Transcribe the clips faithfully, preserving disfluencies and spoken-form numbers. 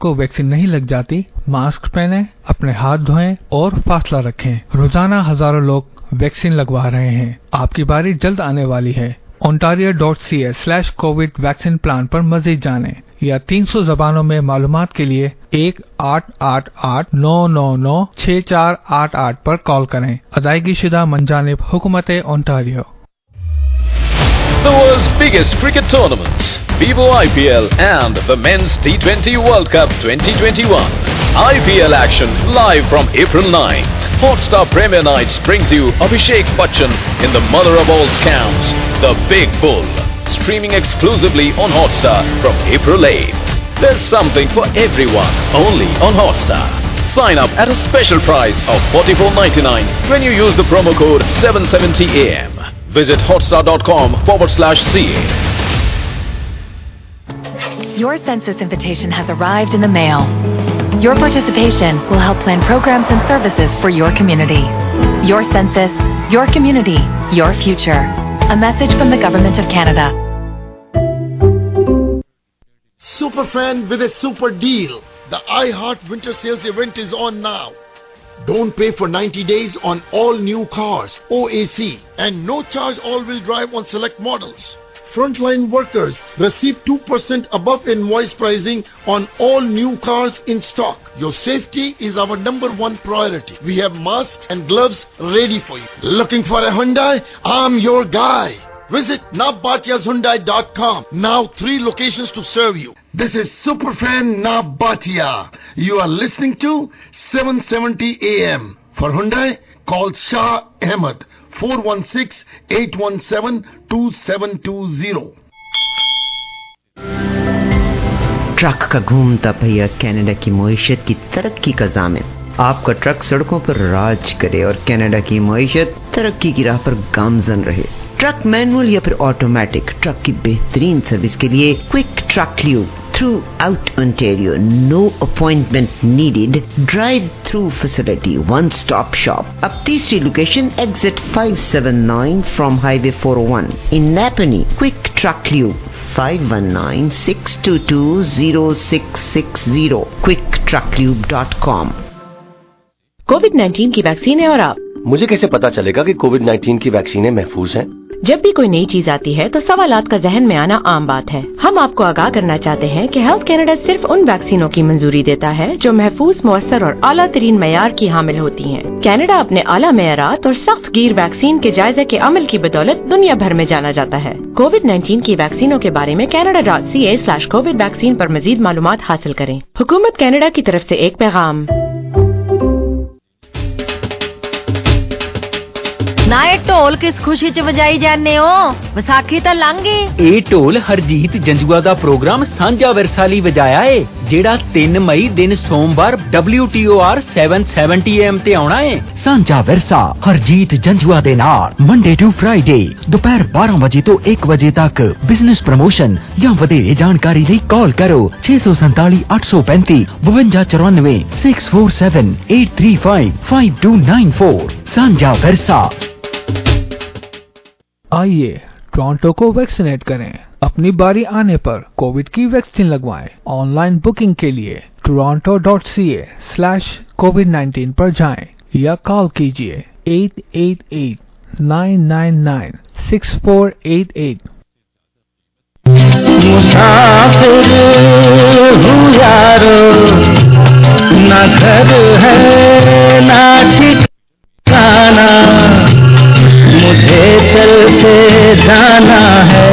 को वैक्सीन नहीं लग जाती, मास्क पहने, अपने हाथ धोएं और फासला रखें। रोजाना हजारों लोग वैक्सीन लगवा रहे हैं, आपकी बारी जल्द आने वाली है। Ontario dot C A slash COVID vaccine plan पर मजीद जानें या तीन सौ जबानों में मालूमात के लिए एक आठ आठ आठ नौ नौ नौ छह चार आठ आठ पर कॉल करें। अदायगी शुदा मंजानिब हुकूमत Ontario. The world's biggest cricket tournaments, Vivo I P L and the Men's T twenty World Cup twenty twenty-one. I P L action live from April ninth. Hotstar Premier Nights brings you Abhishek Bachchan in the mother of all scams, The Big Bull. Streaming exclusively on Hotstar from April eighth. There's something for everyone, only on Hotstar. Sign up at a special price of forty-four ninety-nine when you use the promo code seven seventy A M. Visit hotstar.com forward slash CA. Your census invitation has arrived in the mail. Your participation will help plan programs and services for your community. Your census, your community, your future. A message from the Government of Canada. Superfan with a super deal. The iHeart Winter Sales event is on now. Don't pay for ninety days on all new cars, O A C, and no charge all-wheel drive on select models. Frontline workers receive two percent above invoice pricing on all new cars in stock. Your safety is our number one priority. We have masks and gloves ready for you. Looking for a Hyundai? I'm your guy. Visit nabatias hyundai dot com. Now three locations to serve you. This is Superfan Nabatia. You are listening to seven seventy A M. For Hyundai, call Shah Ahmed four one six, eight one seven, two seven two zero. Truck का घूमता पहिया Canada की मईशत की तरक्की का ज़ामिन। आपका truck सड़कों पर राज करे और कनाडा की मईशत तरक्की की राह पर गामजन रहे। ट्रक मैनुअल या फिर ऑटोमेटिक, ट्रक की बेहतरीन सर्विस के लिए quick truck lube throughout Ontario, no appointment needed, drive through facility, one stop shop. अब तीसरी location exit five seventy-nine from highway four oh one in Napanee. Quick truck lube five one nine, six two two, zero six six zero, quick truck lube dot com। COVID nineteen की vaccine है और आप? मुझे कैसे पता चलेगा कि Covid nineteen की वैक्सीनें महफूज हैं? जब भी कोई नई चीज आती है तो सवालात का जहन में आना आम बात है। हम आपको आगाह करना चाहते हैं कि हेल्थ कैनेडा सिर्फ उन वैक्सीनों की मंजूरी देता है जो महफूज, मुअस्सर और आला तरीन मयार की हामिल होती हैं। कैनेडा अपने आला मयारात और सख्त गिर वैक्सीन के जायजे के अमल की बदौलत दुनिया भर में जाना जाता है। कोविड नाइन्टीन की वैक्सीनों के बारे में Canada dot C A slash COVID vaccine पर मजीद मालूमात हासिल करें। हुकूमत कैनेडा की तरफ से एक पैगाम। ना ये ढोल किस खुशी च वजाई जाने हो? विसाखी तो लंघ गई। ਇਹ ਢੋਲ ਹਰਜੀਤ ਜੰਜੂਆ ਦਾ ਪ੍ਰੋਗਰਾਮ ਸਾਂਝਾ ਵਿਰਸਾ ਲਈ ਵਜਾਇਆ ਏ, ਜਿਹੜਾ ਤਿੰਨ ਮਈ ਦਿਨ ਸੋਮਵਾਰ W T O R seven seventy A M ਤੇ ਆਉਣਾ ਏ। ਸਾਂਝਾ ਵਿਰਸਾ ਹਰਜੀਤ ਜੰਜੂਆ ਦੇ ਨਾਲ ਮੰਡੇ ਟੂ ਫਰਾਈਡੇ ਦੁਪਹਿਰ ਬਾਰਾਂ ਵਜੇ ਤੋਂ ਇੱਕ ਵਜੇ ਤੱਕ। ਬਿਜ਼ਨਸ ਪ੍ਰਮੋਸ਼ਨ ਜਾਂ ਵਧੇਰੇ ਜਾਣਕਾਰੀ ਲਈ ਕਾਲ ਕਰੋ ਛੇ ਸੌ ਸੰਤਾਲੀ ਅੱਠ ਸੌ ਪੈਂਤੀ ਬਵੰਜਾ ਚੁਰਾਨਵੇਂ six four seven eight three five five two nine four। ਸਾਂਝਾ ਵਿਰਸਾ। आइए टोरंटो को वैक्सीनेट करें। अपनी बारी आने पर कोविड की वैक्सीन लगवाएं। ऑनलाइन बुकिंग के लिए Toronto dot C A slash COVID nineteen पर जाएं या कॉल कीजिए eight eight eight nine nine nine six four eight eight। मुसाफिर हूँ यारो, ना घर है ना ठिकाना, मुझे चलते जाना है,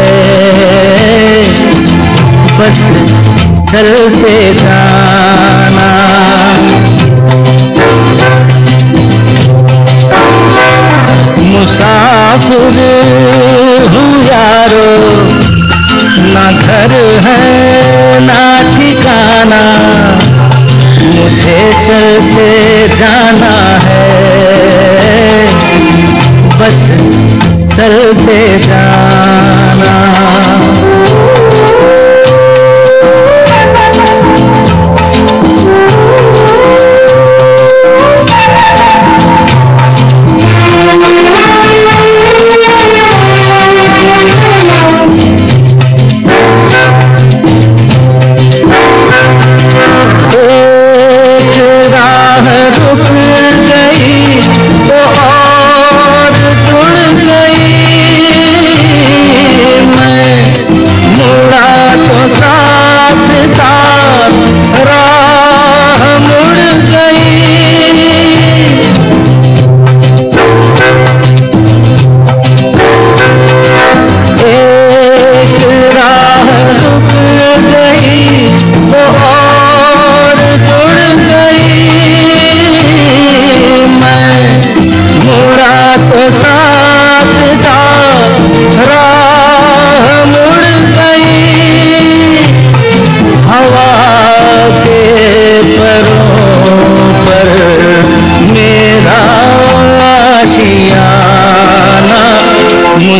बस चलते जाना। मुसाफिर हूँ यारो, ना घर है ना ठिकाना, मुझे चलते जाना है, बस चलते जाना।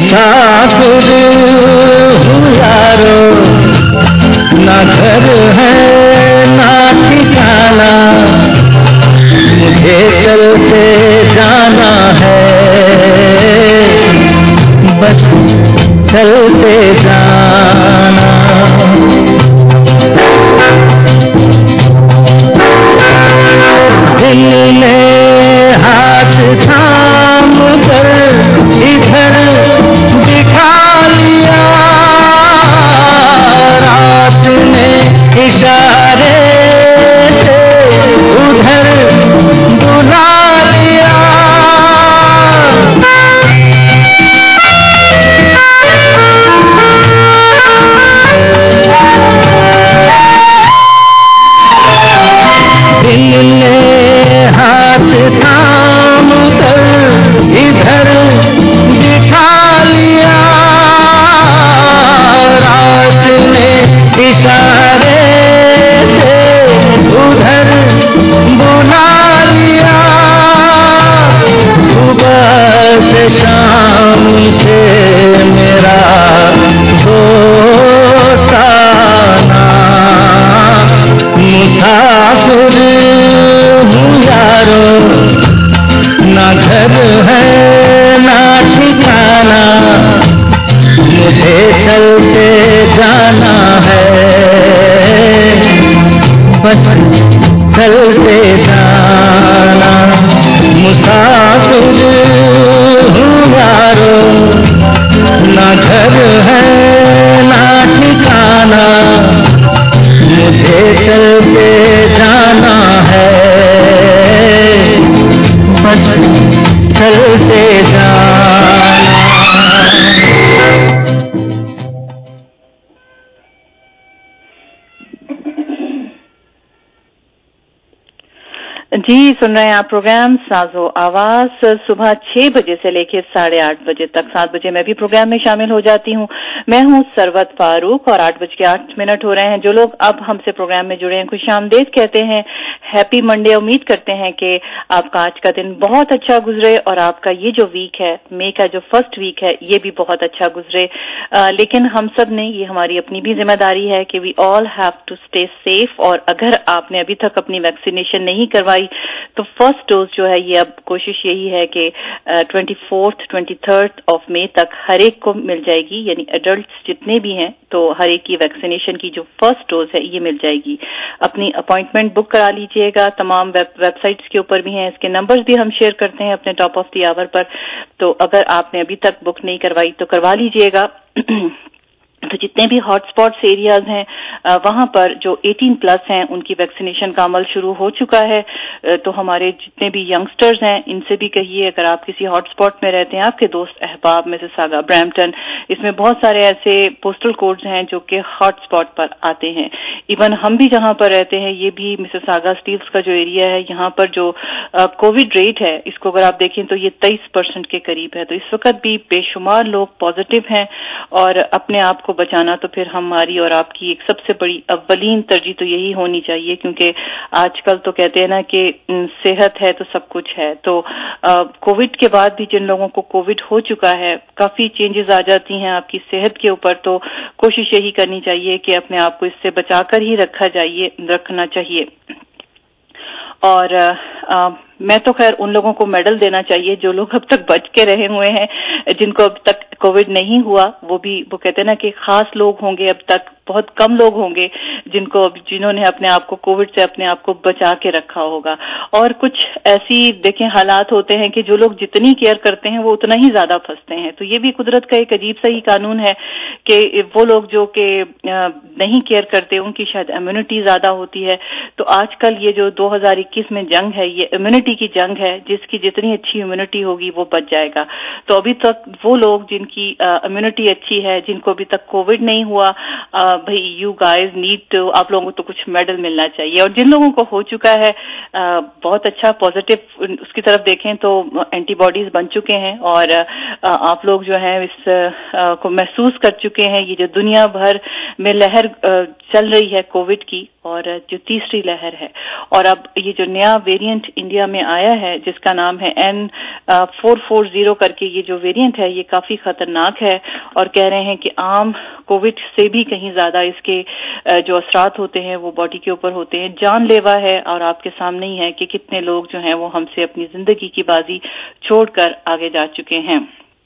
मुसाफिर हूँ यारो, ना घर है ना ठिकाना, मुझे चलते जाना है, बस चलते जाना। दिल ने हाथ थाम कर इधर दिखा लिया, रात ने इशारे से उधर बुला लिया। दिल ने हाथ थाम कर इधर दिखा लिया, रात ने इशारे से उधर बुला लिया। सुबह से शाम से मेरा दोस्ताना, मुसाफिर हूँ यारो, ना घर है ना ठिकाना, मुझे चलते जाना है, बस चलते जाना। मुसाफिर हूँ यारो, ना घर है ना ठिकाना, मुझे चलते जाना है, बस चलते जाना। जी, सुन रहे हैं आप प्रोग्राम साजो आवाज सुबह छह बजे से लेकर साढ़े आठ बजे तक। सात बजे मैं भी प्रोग्राम में शामिल हो जाती हूँ। मैं हूँ सरवत फारूक और आठ बज के आठ मिनट हो रहे हैं। जो लोग अब हमसे प्रोग्राम में जुड़े हैं, खुशामदीद कहते हैं, हैप्पी मंडे। उम्मीद करते हैं कि आपका आज का दिन बहुत अच्छा गुजरे और आपका ये जो वीक है, मई का जो फर्स्ट वीक है, ये भी बहुत अच्छा गुजरे। आ, लेकिन हम सब ने, ये हमारी अपनी भी जिम्मेदारी है कि we all have to stay safe. और अगर आपने अभी तक अपनी वैक्सीनेशन नहीं करवाई तो फर्स्ट डोज जो है, ये अब कोशिश यही है कि twenty fourth twenty third of May तक हर एक को मिल जाएगी, यानी एडल्ट्स जितने भी हैं तो हर एक की वैक्सीनेशन की जो फर्स्ट डोज है ये मिल जाएगी। अपनी अपॉइंटमेंट बुक करा लीजिएगा, तमाम वेब, वेबसाइट्स के ऊपर भी हैं, इसके नंबर्स भी हम शेयर करते हैं अपने टॉप ऑफ द आवर पर। तो अगर आपने अभी तक बुक नहीं करवाई तो करवा लीजिएगा। तो जितने भी हॉटस्पॉट्स एरियाज हैं वहां पर जो अठारह प्लस हैं उनकी वैक्सीनेशन का अमल शुरू हो चुका है। तो हमारे जितने भी यंगस्टर्स हैं इनसे भी कहिए, अगर आप किसी हॉटस्पॉट में रहते हैं, आपके दोस्त अहबाब, मिसिसागा, ब्रैम्पटन, इसमें बहुत सारे ऐसे पोस्टल कोड्स हैं जो कि हॉटस्पॉट पर आते हैं। इवन हम भी जहां पर रहते हैं, ये भी मिसिसागा स्टील्स का जो एरिया है, यहाँ पर जो कोविड रेट है, इसको अगर आप देखें तो ये तेईस परसेंट के करीब है। तो इस वक्त भी बेशुमार लोग पॉजिटिव हैं और अपने आप को बचाना तो फिर हमारी और आपकी एक सबसे बड़ी अव्वलीन तरजीह तो यही होनी चाहिए, क्योंकि आजकल तो कहते हैं ना कि सेहत है तो सब कुछ है। तो कोविड के बाद भी जिन लोगों को कोविड हो चुका है, काफी चेंजेस आ जाती हैं आपकी सेहत के ऊपर। तो कोशिश यही करनी चाहिए कि अपने आप को इससे बचाकर ही रखा जाइए रखना चाहिए। और आ, मैं तो खैर उन लोगों को मेडल देना चाहिए जो लोग अब तक बच के रहे हुए हैं, जिनको अब तक कोविड नहीं हुआ। वो भी वो कहते हैं ना कि खास लोग होंगे, अब तक बहुत कम लोग होंगे जिनको जिन्होंने अपने आप को कोविड से अपने आप को बचा के रखा होगा। और कुछ ऐसी देखें हालात होते हैं कि जो लोग जितनी केयर करते हैं वो उतना ही ज्यादा फंसते हैं। तो ये भी कुदरत का एक अजीब सा ही कानून है कि वो लोग जो कि नहीं केयर करते उनकी शायद इम्यूनिटी ज्यादा होती है। तो आजकल ये जो दो हज़ार इक्कीस में जंग है, ये इम्यूनिटी की जंग है, जिसकी जितनी अच्छी इम्यूनिटी होगी वो बच जाएगा। तो अभी तक वो लोग जिनकी इम्यूनिटी अच्छी है, जिनको अभी तक कोविड नहीं हुआ, भाई यू गाइज नीड टू, आप लोगों को तो कुछ मेडल मिलना चाहिए। और जिन लोगों को हो चुका है आ, बहुत अच्छा पॉजिटिव उसकी तरफ देखें तो एंटीबॉडीज बन चुके हैं और आ, आप लोग जो है इस आ, को महसूस कर चुके हैं। ये जो दुनिया भर में लहर आ, चल रही है कोविड की, और जो तीसरी लहर है, और अब ये जो नया वेरिएंट इंडिया में میں آیا ہے جس کا نام ہے این فور فور زیرو کر کے، یہ جو ویریئنٹ ہے یہ کافی خطرناک ہے اور کہہ رہے ہیں کہ عام کووڈ سے بھی کہیں زیادہ اس کے جو اثرات ہوتے ہیں وہ باڈی کے اوپر ہوتے ہیں، جان لیوا ہے، اور آپ کے سامنے ہی ہے کہ کتنے لوگ جو ہیں وہ ہم سے اپنی زندگی کی بازی چھوڑ کر آگے جا چکے ہیں۔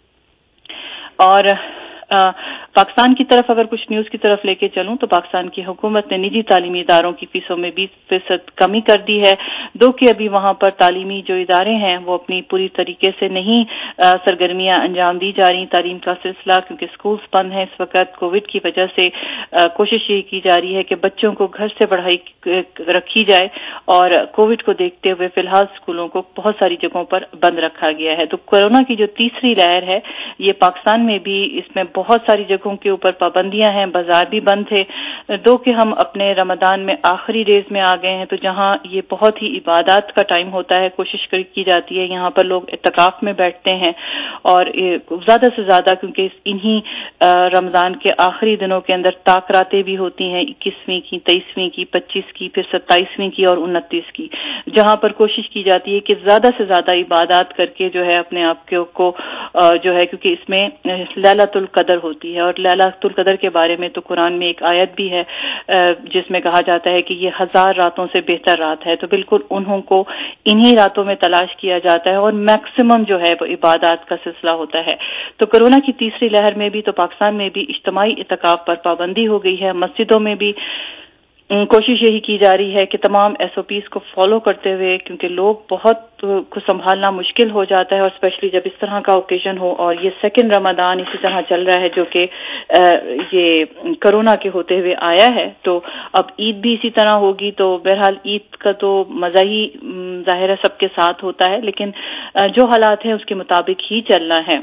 اور پاکستان کی طرف اگر کچھ نیوز کی طرف لے کے چلوں تو پاکستان کی حکومت نے نجی تعلیمی اداروں کی فیسوں میں بیس فیصد کمی کر دی ہے، دو کہ ابھی وہاں پر تعلیمی جو ادارے ہیں وہ اپنی پوری طریقے سے نہیں سرگرمیاں انجام دی جا رہی تعلیم کا سلسلہ، کیونکہ سکولز بند ہیں اس وقت کووڈ کی وجہ سے۔ کوشش یہ کی جا رہی ہے کہ بچوں کو گھر سے پڑھائی رکھی جائے اور کووڈ کو دیکھتے ہوئے فی الحال اسکولوں کو بہت ساری جگہوں پر بند رکھا گیا ہے۔ تو کورونا کی جو تیسری لہر ہے یہ پاکستان میں بھی، اس میں بہت ساری جگہوں کے اوپر پابندیاں ہیں، بازار بھی بند تھے، دو کہ ہم اپنے رمضان میں آخری ڈیز میں آ گئے ہیں تو جہاں یہ بہت ہی عبادات کا ٹائم ہوتا ہے، کوشش کی جاتی ہے یہاں پر لوگ اعتکاف میں بیٹھتے ہیں اور زیادہ سے زیادہ کیونکہ انہی رمضان کے آخری دنوں کے اندر تاک راتیں بھی ہوتی ہیں، اکیسویں کی، تیئیسویں کی، پچیس کی، پھر ستائیسویں کی اور انتیس کی، جہاں پر کوشش کی جاتی ہے کہ زیادہ سے زیادہ عبادات کر کے جو ہے اپنے آپ کو جو ہے، کیونکہ اس میں لیلۃ القدر ہوتی ہے اور لیلۃ القدر کے بارے میں تو قرآن میں ایک آیت بھی ہے جس میں کہا جاتا ہے کہ یہ ہزار راتوں سے بہتر رات ہے، تو بالکل انہوں کو انہی راتوں میں تلاش کیا جاتا ہے اور میکسیمم جو ہے وہ عبادات کا سلسلہ ہوتا ہے۔ تو کورونا کی تیسری لہر میں بھی تو پاکستان میں بھی اجتماعی اعتکاف پر پابندی ہو گئی ہے، مسجدوں میں بھی کوشش یہی کی جا رہی ہے کہ تمام ایس او پیز کو فالو کرتے ہوئے، کیونکہ لوگ بہت کو سنبھالنا مشکل ہو جاتا ہے اور اسپیشلی جب اس طرح کا اوکیزن ہو، اور یہ سیکنڈ رمضان اسی طرح چل رہا ہے جو کہ یہ کرونا کے ہوتے ہوئے آیا ہے، تو اب عید بھی اسی طرح ہوگی، تو بہرحال عید کا تو مزہ ہی ظاہر ہے سب کے ساتھ ہوتا ہے، لیکن جو حالات ہیں اس کے مطابق ہی چلنا ہے۔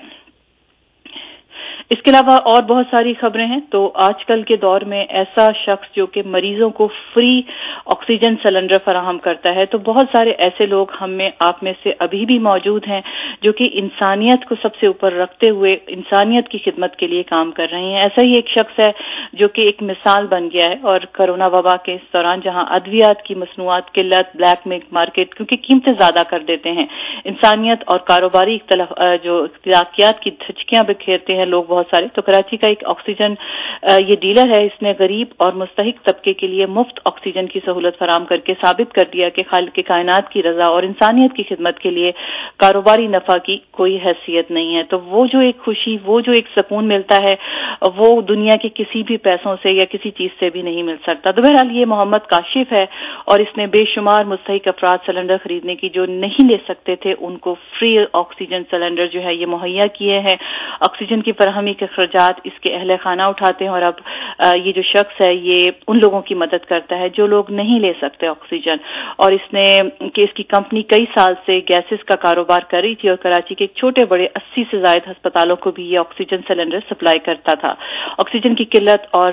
اس کے علاوہ اور بہت ساری خبریں ہیں۔ تو آج کل کے دور میں ایسا شخص جو کہ مریضوں کو فری آکسیجن سلنڈر فراہم کرتا ہے، تو بہت سارے ایسے لوگ ہم میں آپ میں سے ابھی بھی موجود ہیں جو کہ انسانیت کو سب سے اوپر رکھتے ہوئے انسانیت کی خدمت کے لیے کام کر رہے ہیں۔ ایسا ہی ایک شخص ہے جو کہ ایک مثال بن گیا ہے، اور کرونا وبا کے اس دوران جہاں ادویات کی مصنوعات قلت، بلیک مارکیٹ کیونکہ قیمتیں زیادہ کر دیتے ہیں، انسانیت اور کاروباری اختلاف جو اختلافات کی دھچکیاں بکھیرتے ہیں لوگ بہت سارے، تو کراچی کا ایک آکسیجن یہ ڈیلر ہے، اس نے غریب اور مستحق طبقے کے لیے مفت آکسیجن کی سہولت فراہم کر کے ثابت کر دیا کہ خالق کائنات کی رضا اور انسانیت کی خدمت کے لیے کاروباری نفع کی کوئی حیثیت نہیں ہے۔ تو وہ جو ایک خوشی، وہ جو ایک سکون ملتا ہے، وہ دنیا کے کسی بھی پیسوں سے یا کسی چیز سے بھی نہیں مل سکتا۔ تو بہرحال یہ محمد کاشف ہے اور اس نے بے شمار مستحق افراد سلنڈر خریدنے کی جو نہیں لے سکتے تھے ان کو فری آکسیجن سلنڈر جو ہے یہ مہیا کیے ہیں۔ آکسیجن کی فراہمی کے اخراجات اس کے اہل خانہ اٹھاتے ہیں، اور اب یہ جو شخص ہے یہ ان لوگوں کی مدد کرتا ہے جو لوگ نہیں لے سکتے آکسیجن، اور اس نے کہ اس کی کمپنی کئی سال سے گیسز کا کاروبار کر رہی تھی اور کراچی کے چھوٹے بڑے اسی سے زائد ہسپتالوں کو بھی یہ آکسیجن سلنڈر سپلائی کرتا تھا۔ آکسیجن کی قلت اور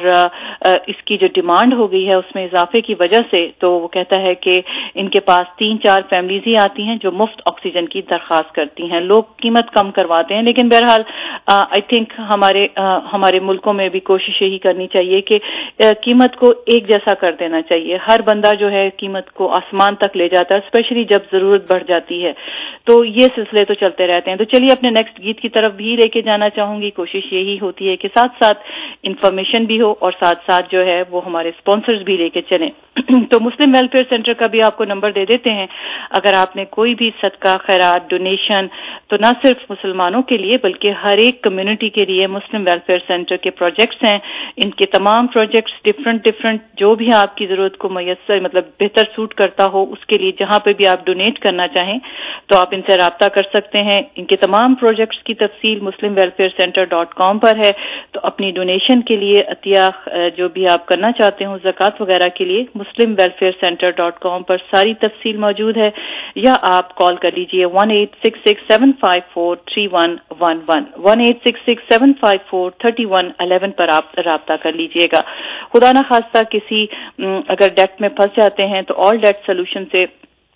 اس کی جو ڈیمانڈ ہو گئی ہے اس میں اضافے کی وجہ سے، تو وہ کہتا ہے کہ ان کے پاس تین چار فیملیز ہی آتی ہیں جو مفت آکسیجن کی درخواست کرتی ہیں، لوگ قیمت کم کرواتے ہیں، لیکن بہرحال آئی تھنک ہمارے ہمارے ملکوں میں بھی کوشش یہی کرنی چاہیے کہ قیمت کو ایک جیسا کر دینا چاہیے۔ ہر بندہ جو ہے قیمت کو آسمان تک لے جاتا ہے، اسپیشلی جب ضرورت بڑھ جاتی ہے، تو یہ سلسلے تو چلتے رہتے ہیں۔ تو چلیے اپنے نیکسٹ گیت کی طرف بھی لے کے جانا چاہوں گی۔ کوشش یہی ہوتی ہے کہ ساتھ ساتھ انفارمیشن بھی ہو اور ساتھ ساتھ جو ہے وہ ہمارے اسپانسرز بھی لے کے چلیں۔ تو مسلم ویلفیئر سینٹر کا بھی آپ کو نمبر دے دیتے ہیں، اگر آپ نے کوئی بھی صدقہ، خیرات، ڈونیشن، تو نہ صرف مسلمانوں کے لیے بلکہ ہر ایک کمیونٹی کے لیے مسلم ویلفیئر سینٹر کے پروجیکٹس ہیں۔ ان کے تمام پروجیکٹس ڈفرنٹ ڈفرنٹ جو بھی آپ کی ضرورت کو میسر مطلب بہتر سوٹ کرتا ہو، اس کے لیے جہاں پہ بھی آپ ڈونیٹ کرنا چاہیں تو آپ ان سے رابطہ کر سکتے ہیں۔ ان کے تمام پروجیکٹس کی تفصیل مسلم ویلفیئر سینٹر ڈاٹ کام پر ہے، تو اپنی ڈونیشن کے لیے عطیہ جو بھی آپ کرنا چاہتے ہوں زکوٰۃ وغیرہ کے لیے Muslim welfare centre dot com پر ساری تفصیل موجود ہے، یا آپ کال کر لیجئے one eight six six seven five four three one one one one eight six six seven five four thirty one eleven پر آپ رابطہ کر لیجئے گا۔ خدا نہ خواستہ کسی اگر ڈیٹ میں پھنس جاتے ہیں تو آل ڈیٹ سولوشن سے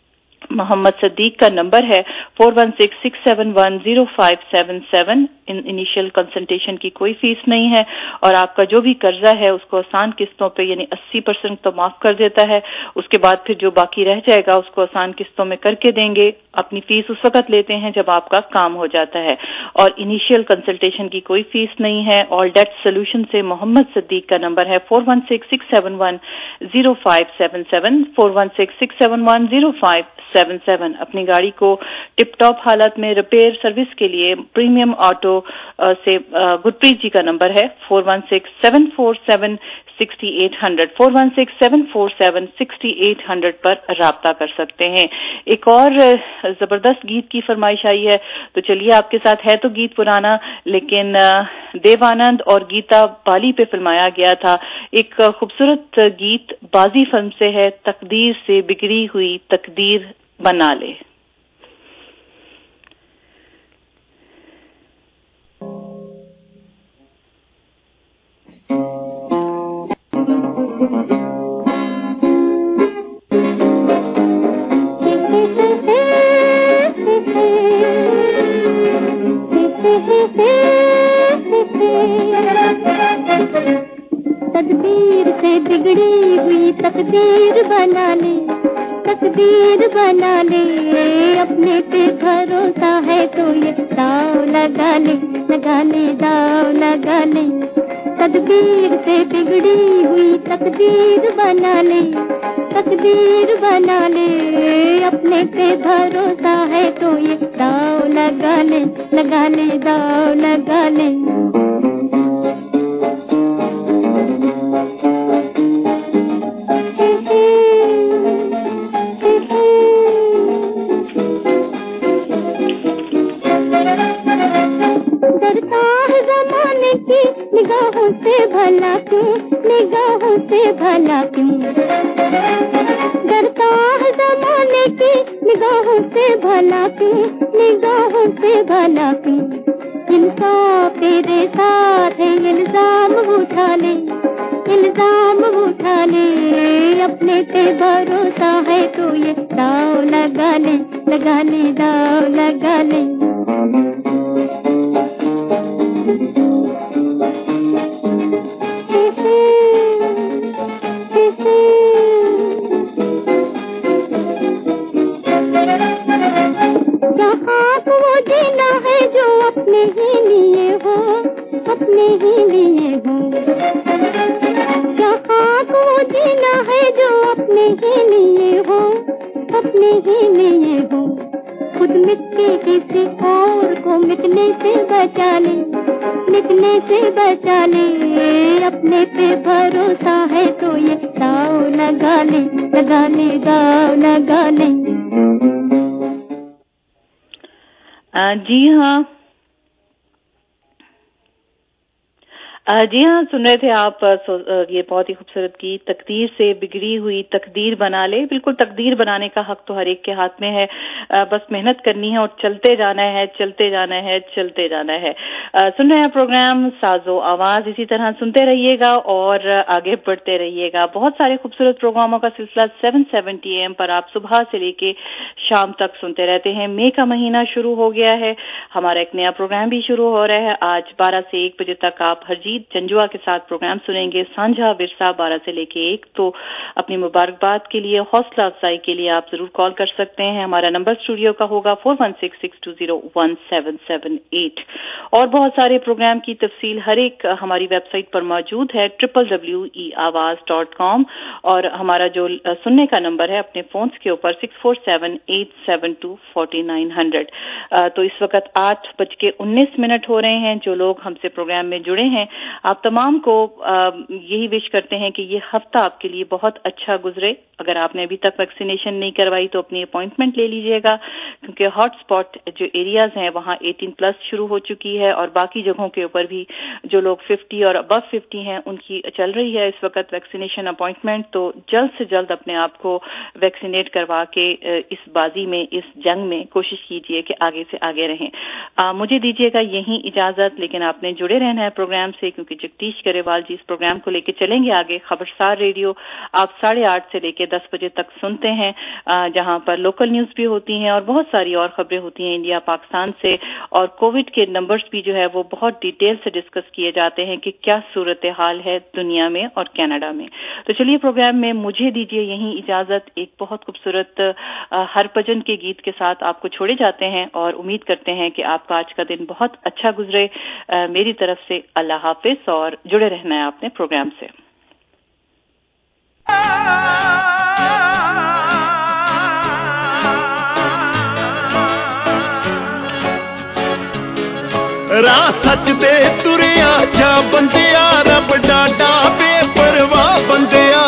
मोहम्मद सदीक का नंबर है four one six six seven one zero five seven seven. इन इनिशियल कंसल्टेशन की कोई फीस नहीं है और आपका जो भी कर्जा है उसको आसान किस्तों पे यानी अस्सी परसेंट तो माफ कर देता है। उसके बाद फिर जो बाकी रह जाएगा उसको आसान किस्तों में करके देंगे। अपनी फीस उस वक्त लेते हैं जब आपका काम हो जाता है और इनिशियल कंसल्टेशन की कोई फीस नहीं है। ऑल डेट सोल्यूशन से मोहम्मद सदीक का नंबर है four one six six seven one zero five seven seven four one six six seven one zero five seven seven. अपनी गाड़ी को टिप टॉप हालत में रिपेयर सर्विस के लिए प्रीमियम ऑटो से गुरप्रीत जी का नंबर है four one six seven four seven six eight hundred four one six seven four seven six eight hundred पर राब्ता कर सकते हैं। एक और जबरदस्त गीत की फरमाइश आई है तो चलिए आपके साथ है तो गीत पुराना लेकिन देवानंद और गीता बाली पे फिल्माया गया था। एक खूबसूरत गीत बाजी फिल्म से है, तकदीर से बिगड़ी हुई तकदीर बना ले। तकदीर से बिगड़ी हुई तकदीर बना ले, तकदीर बना ले, अपने पे भरोसा है तो ये दाव लगा ले, लगा ले दाव लगा ले। तकदीर से बिगड़ी हुई तकदीर बना ले, तकदीर बना ले, अपने पे भरोसा है तो ये दाव लगा ले, लगा ले दाव लगा ले। निगाहों से भला क्यों, निगाहों से भला क्यों डरता है ज़माने की, निगाहों से भला क्यों, निगाहों से भला क्यों। इंसाफ तेरे साथ है, इल्जाम उठा ले, इल्जाम उठा ले, अपने पे भरोसा है तो ये दाव लगा ले, लगा ले दाव लगा ले। अपने ही लिए हो, अपने ही लिए हो, क्या खाक वो जीना है जो अपने ही लिए हो, अपने ही लिए हो। खुद मिट के किसी और को मिटने से बचा ले, मिटने से बचा ले, अपने पे भरोसा है तो ये दाव लगा ले, लगा ले दाव लगा ले। जी हाँ जी हाँ सुन रहे थे आप ये बहुत ही खूबसूरत गीत, तकदीर से बिगड़ी हुई तकदीर बना ले। बिल्कुल तकदीर बनाने का हक तो हर एक के हाथ में है, बस मेहनत करनी है और चलते जाना है, चलते जाना है, चलते जाना है। सुन रहे हैं प्रोग्राम साजो आवाज, इसी तरह सुनते रहिएगा और आगे बढ़ते रहिएगा। बहुत सारे खूबसूरत प्रोग्रामों का सिलसिला सेवन सेवेंटी एम पर आप सुबह से लेके शाम तक सुनते रहते हैं। मई का महीना शुरू हो गया है, हमारा एक नया प्रोग्राम भी शुरू हो रहा है। आज बारह से एक बजे तक आप हरजीत जंजुआ के साथ प्रोग्राम सुनेंगे, सांझा विरसा बारह से लेके एक। तो अपनी मुबारकबाद के लिए, हौसला अफजाई के लिए आप जरूर कॉल कर सकते हैं। हमारा नंबर स्टूडियो का होगा four one six six two zero one seven seven eight. और बहुत सारे प्रोग्राम की तफसील हर एक हमारी वेबसाइट पर मौजूद है triple W E Awaz dot com. और हमारा जो सुनने का नंबर है अपने फोन्स के ऊपर six four seven eight seven two forty nine hundred. तो इस वक्त आठ बज के उन्नीस मिनट हो रहे हैं। जो लोग हमसे प्रोग्राम में जुड़े हैं आप तमाम को यही विश करते हैं कि ये हफ्ता आपके लिए बहुत अच्छा गुजरे। अगर आपने अभी तक वैक्सीनेशन नहीं करवाई तो अपनी अपॉइंटमेंट ले लीजिएगा, क्योंकि हॉट स्पॉट जो एरियाज हैं वहाँ अठारह प्लस शुरू हो चुकी है और बाकी जगहों के ऊपर भी जो लोग पचास और अबव पचास हैं उनकी चल रही है इस वक्त वैक्सीनेशन अपॉइंटमेंट। तो जल्द से जल्द अपने आप को वैक्सीनेट करवा के इस बाजी में, इस जंग में कोशिश कीजिए कि आगे से आगे रहें। आ, मुझे दीजिएगा यही इजाजत, लेकिन आपने जुड़े रहना है प्रोग्राम से, पहले, क्योंकि जगदीश गरेवाल जी इस प्रोग्राम को लेकर चलेंगे आगे। खबरसार रेडियो आप साढ़े आठ से लेकर दस बजे तक सुनते हैं, जहां पर लोकल न्यूज भी होती हैं और बहुत सारी और खबरें होती हैं इंडिया पाकिस्तान से, और कोविड के नंबर्स भी जो है वो बहुत डिटेल से डिस्कस किए जाते हैं कि क्या सूरत हाल है दुनिया में और कनाडा में। तो चलिए प्रोग्राम में मुझे दीजिए यहीं इजाजत। एक बहुत खूबसूरत हरभजन के गीत के साथ आपको छोड़े जाते हैं और उम्मीद करते हैं कि आपका आज का दिन बहुत अच्छा गुजरे। आ, मेरी तरफ से अल्लाह हाफिज और जुड़े रहना है आपने प्रोग्राम से। राह सच दे तुरिया जा बंदिया, रब डाडा बेपरवाह बंदिया।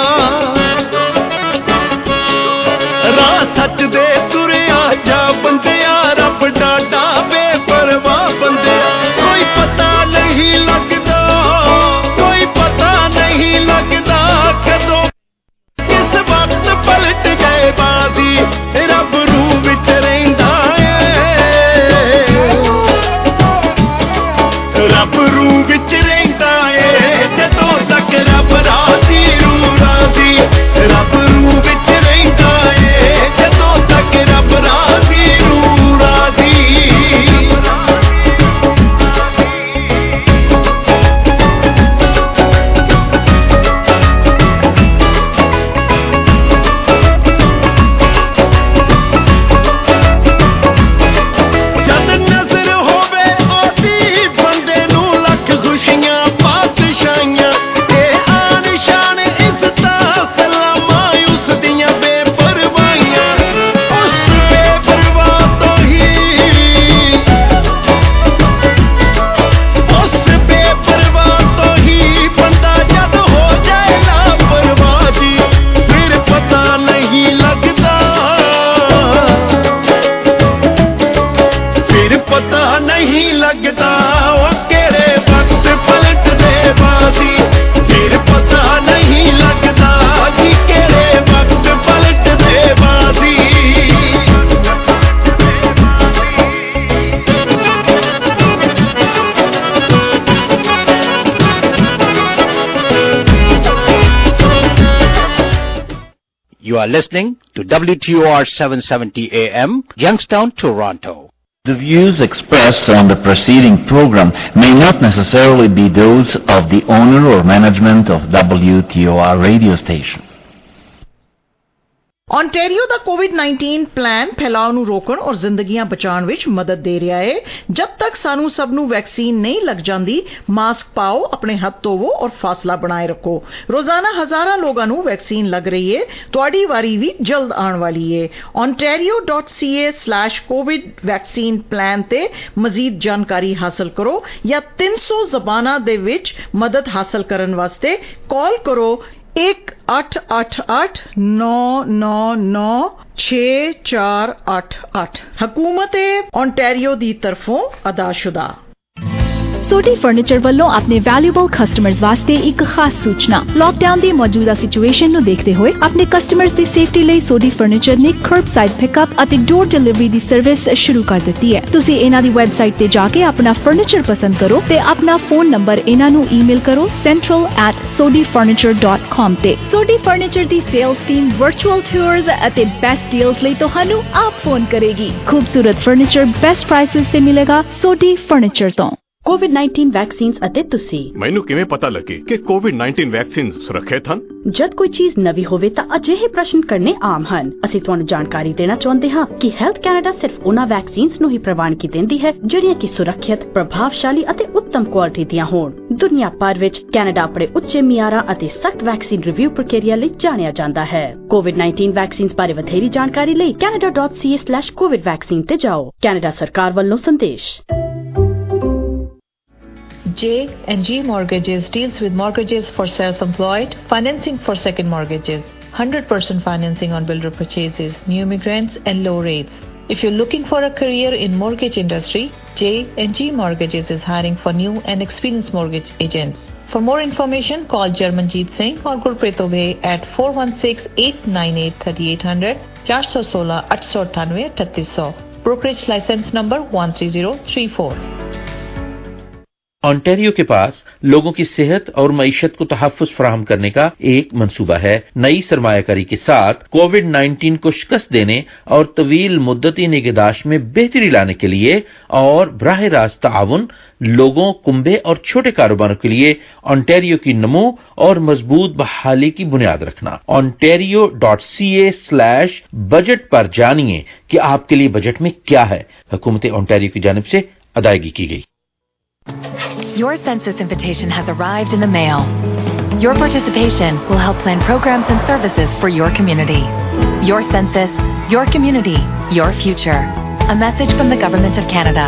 राह सच दे तुरिया जा बंदिया, रब डाडा बेपरवाह बंदिया। कोई पता नहीं लगदा, कोई पता नहीं लगदा कदों किस वक्त पलट गए बाजी, रब रूह विच रहिंदा रब रूह विच रहिंदा ए, जदों तक रब राजी रूह राजी। रब रूह विच रहिंदा ए, जदों तक रब राजी रूह राजी। You are listening to W T O R seven seventy A M, Youngstown, Toronto. The views expressed on the preceding program may not necessarily be those of the owner or management of W T O R radio station. Ontario ਦਾ Covid nineteen plan ਫੈਲਾਅ ਨੂੰ ਰੋਕਣ ਔਰ ਜ਼ਿੰਦਗੀਆਂ ਬਚਾਉਣ ਵਿੱਚ ਮਦਦ ਦੇ ਰਿਹਾ ਹੈ। ਜਦ ਤੱਕ ਸਾਨੂੰ ਸਭ ਨੂੰ ਵੈਕਸੀਨ ਨਹੀਂ ਲੱਗ ਜਾਂਦੀ, ਮਾਸਕ ਪਾਓ, ਆਪਣੇ ਹੱਥ ਧੋਵੋ ਔਰ ਫਾਸਲਾ ਬਣਾਏ ਰੱਖੋ। ਰੋਜ਼ਾਨਾ ਹਜ਼ਾਰਾਂ ਲੋਕਾਂ ਨੂੰ ਵੈਕਸੀਨ ਲੱਗ ਰਹੀ ਹੈ, ਤੁਹਾਡੀ ਵਾਰੀ ਵੀ ਜਲਦ ਆਉਣ ਵਾਲੀ ਹੈ। ontario dot c a slash covid vaccine plan ਤੇ ਮਜ਼ੀਦ ਜਾਣਕਾਰੀ ਹਾਸਲ ਕਰੋ ਜਾਂ ਤਿੰਨ ਸੌ ਜ਼ਬਾਨਾਂ ਦੇ ਵਿੱਚ ਮਦਦ ਹਾਸਲ ਕਰਨ ਵਾਸਤੇ ਕਾਲ ਕਰੋ एक आठ आठ आठ नौ नौ नौ छे चार आठ आठ। हुकूमत ओंटारियो दी तरफों अदाशुदा। सोडी फर्नीचर ਵੱਲੋਂ ਆਪਣੇ ਵੈਲਿਊਬਲ ਕਸਟਮਰਸ ਵਾਸਤੇ ਇੱਕ ਖਾਸ ਸੂਚਨਾ। ਲੌਕਡਾਊਨ ਦੀ ਮੌਜੂਦਾ ਸਿਚੁਏਸ਼ਨ ਨੂੰ ਦੇਖਦੇ ਹੋਏ ਆਪਣੇ ਕਸਟਮਰਸ ਦੀ ਸੇਫਟੀ ਲਈ ਸੋਡੀ ਫਰਨੀਚਰ ਨੇ ਕਰਬਸਾਈਡ ਪਿਕਅਪ ਅਤੇ ਡੋਰ ਡਿਲੀਵਰੀ ਦੀ ਸਰਵਿਸ ਸ਼ੁਰੂ ਕਰ ਦਿੱਤੀ ਹੈ। ਤੁਸੀਂ ਇਹਨਾਂ ਦੀ ਵੈਬਸਾਈਟ ਤੇ ਜਾ ਕੇ ਆਪਣਾ ਫਰਨੀਚਰ ਪਸੰਦ ਕਰੋ ਤੇ ਆਪਣਾ ਫੋਨ ਨੰਬਰ ਇਹਨਾਂ ਨੂੰ ਈਮੇਲ ਕਰੋ central at sodi furniture dot com ਤੇ। ਸੋਡੀ ਫਰਨੀਚਰ ਦੀ ਸੇਲਸ ਟੀਮ ਵਰਚੁਅਲ ਟੂਰਸ ਅਤੇ ਬੈਸਟ ਡੀਲਸ ਲਈ ਤੁਹਾਨੂੰ ਆਪ ਫੋਨ ਕਰੇਗੀ। ਖੂਬਸੂਰਤ ਫਰਨੀਚਰ ਬੈਸਟ ਪ੍ਰਾਈਸਸ ਤੇ ਮਿਲੇਗਾ ਸੋਡੀ ਫਰਨੀਚਰ ਤੋਂ। ਕੋਵਿਡ ਨਾਈਨਟੀਨ ਵੈਕਸੀਨਸ ਅਤੇ ਤੁਸੀਂ ਮੈਨੂੰ ਕਿਵੇਂ ਪਤਾ ਲੱਗੇ ਕਿ ਕੋਵਿਡ ਨਾਈਨਟੀਨ ਵੈਕਸੀਨ ਸੁਰੱਖਿਅਤ ਹਨ? ਜਦ ਕੋਈ ਚੀਜ਼ ਨਵੀਂ ਹੋਵੇ ਤਾਂ ਅਜਿਹੇ ਪ੍ਰਸ਼ਨ ਕਰਨੇ ਆਮ ਹਨ। ਅਸੀਂ ਤੁਹਾਨੂੰ ਜਾਣਕਾਰੀ ਦੇਣਾ ਚਾਹੁੰਦੇ ਹਾਂ ਕਿ ਹੈਲਥ ਕੈਨੇਡਾ ਸਿਰਫ ਉਹਨਾਂ ਵੈਕਸੀਨਸ ਨੂੰ ਹੀ ਪ੍ਰਵਾਨਗੀ ਦਿੰਦੀ ਹੈ ਜਿਹੜੀਆਂ ਕਿ ਸੁਰੱਖਿਅਤ, ਪ੍ਰਭਾਵਸ਼ਾਲੀ ਅਤੇ ਉੱਤਮ ਕੁਆਲਿਟੀ ਦੀਆਂ ਹੋਣ। ਦੁਨੀਆ ਭਰ ਵਿੱਚ ਕੈਨੇਡਾ ਆਪਣੇ ਉੱਚੇ ਮਿਆਰਾਂ ਅਤੇ ਸਖਤ ਵੈਕਸੀਨ ਰਿਵਿਊ ਪ੍ਰਕਿਰਿਆ ਲਈ ਜਾਣਿਆ ਜਾਂਦਾ ਹੈ। ਕੋਵਿਡ ਨਾਈਨਟੀਨ ਵੈਕਸੀਨਸ ਬਾਰੇ ਵਧੇਰੀ ਜਾਣਕਾਰੀ ਲਈ canada dot c a slash covid vaccine ਤੇ ਜਾਓ। ਕੈਨੇਡਾ ਸਰਕਾਰ ਵੱਲੋਂ ਸੰਦੇਸ਼। J and G Mortgages deals with mortgages for self-employed, financing for second mortgages, one hundred percent financing on builder purchases, new immigrants and low rates. If you're looking for a career in mortgage industry, J and G Mortgages is hiring for new and experienced mortgage agents. For more information, call Jarmanjeet Singh or Gurpreet Obey at four one six, eight nine eight, three eight zero zero, four one six, eight eight nine eight, three eight zero zero. Brokerage license number one three zero three four. Ontario के पास लोगों की सेहत और मईशत को तहफ़्फ़ुज़ फराहम करने का एक मंसूबा है। नई सरमायाकारी के साथ कोविड नाइन्टीन को शिकस्त देने और तवील मुद्दती निगहदाश्त में बेहतरी लाने के लिए और बराह रास्त ताउन लोगों, कुंबे और छोटे कारोबारों के लिए ओंटारियो की नमो और मजबूत बहाली की बुनियाद रखना। Ontario dot C A slash budget पर जानिए कि आपके लिए बजट में क्या है। हुकूमत ओंटारियो की जानिब से अदायगी की गई। Your census invitation has arrived in the mail. Your participation will help plan programs and services for your community. Your census, your community, your future. A message from the Government of Canada.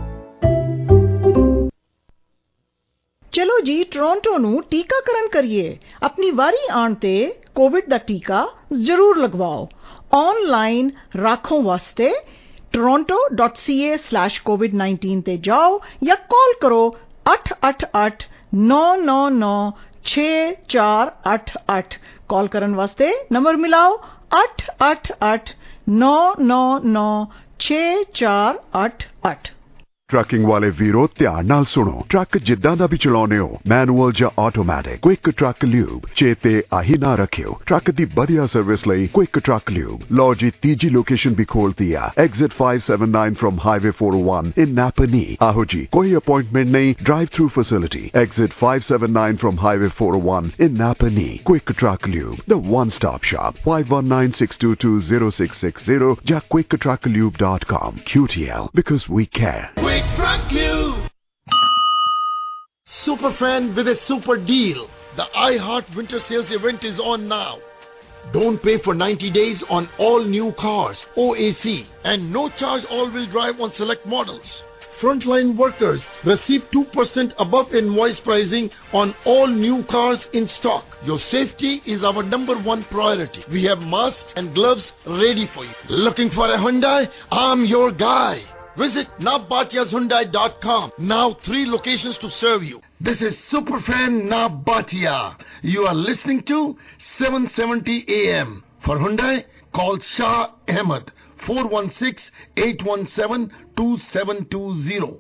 ਚਲੋ ਜੀ Toronto ਨੂੰ ਟੀਕਾਕਰਨ ਕਰੀਏ। ਆਪਣੀ ਵਾਰੀ ਆਉਣ ਤੇ Covid ਦਾ ਟੀਕਾ ਜ਼ਰੂਰ ਲਗਵਾਓ। ਆਨਲਾਈਨ ਰਾਖੋਂ ਵਾਸਤੇ toronto dot c a slash covid nineteen ਤੇ ਜਾਓ ਜਾਂ ਕਾਲ ਕਰੋ ਅੱਠ ਅੱਠ ਅੱਠ ਨੌ ਨੌ ਨੌ ਛੇ ਚਾਰ ਅੱਠ ਅੱਠ। ਕਾਲ ਕਰਨ ਵਾਸਤੇ ਨੰਬਰ ਮਿਲਾਓ ਅੱਠ ਅੱਠ ਅੱਠ ਨੌ ਨੌ ਨੌ ਛੇ ਚਾਰ ਅੱਠ ਅੱਠ। ट्रकिंग वाले वीरो ध्यान नाल सुनो। ट्रक जिद्दां दा भी चलाउने हो, मैनुअल या ऑटोमैटिक, क्विक ट्रक ल्यूब चेते आही ना रखियो। ट्रक दी बढ़िया सर्विस लई क्विक ट्रक ल्यूब। लो जी तीजी लोकेशन भी खोल दिया, exit five seventy-nine from highway four oh one in Napanee. आहो जी कोई अपॉइंटमेंट नहीं, drive through facility, exit five seventy-nine from highway four oh one in Napanee. Quick truck lube, the one stop shop. five one nine six two two zero six six zero या quick truck lube dot com। Q T L, because we care। Truck Lube. Superfan with a super deal. The iHeart Winter Sales event is on now. Don't pay for ninety days on all new cars, O A C, and no charge all-wheel drive on select models. Frontline workers receive two percent above invoice pricing on all new cars in stock. Your safety is our number one priority. We have masks and gloves ready for you. Looking for a Hyundai? I'm your guy. Visit Nabatias Hyundai dot com. Now three locations to serve you. This is Superfan Nabatia. You are listening to seven seventy A M. For Hyundai, call Shah Ahmed four one six eight one seven two seven two zero.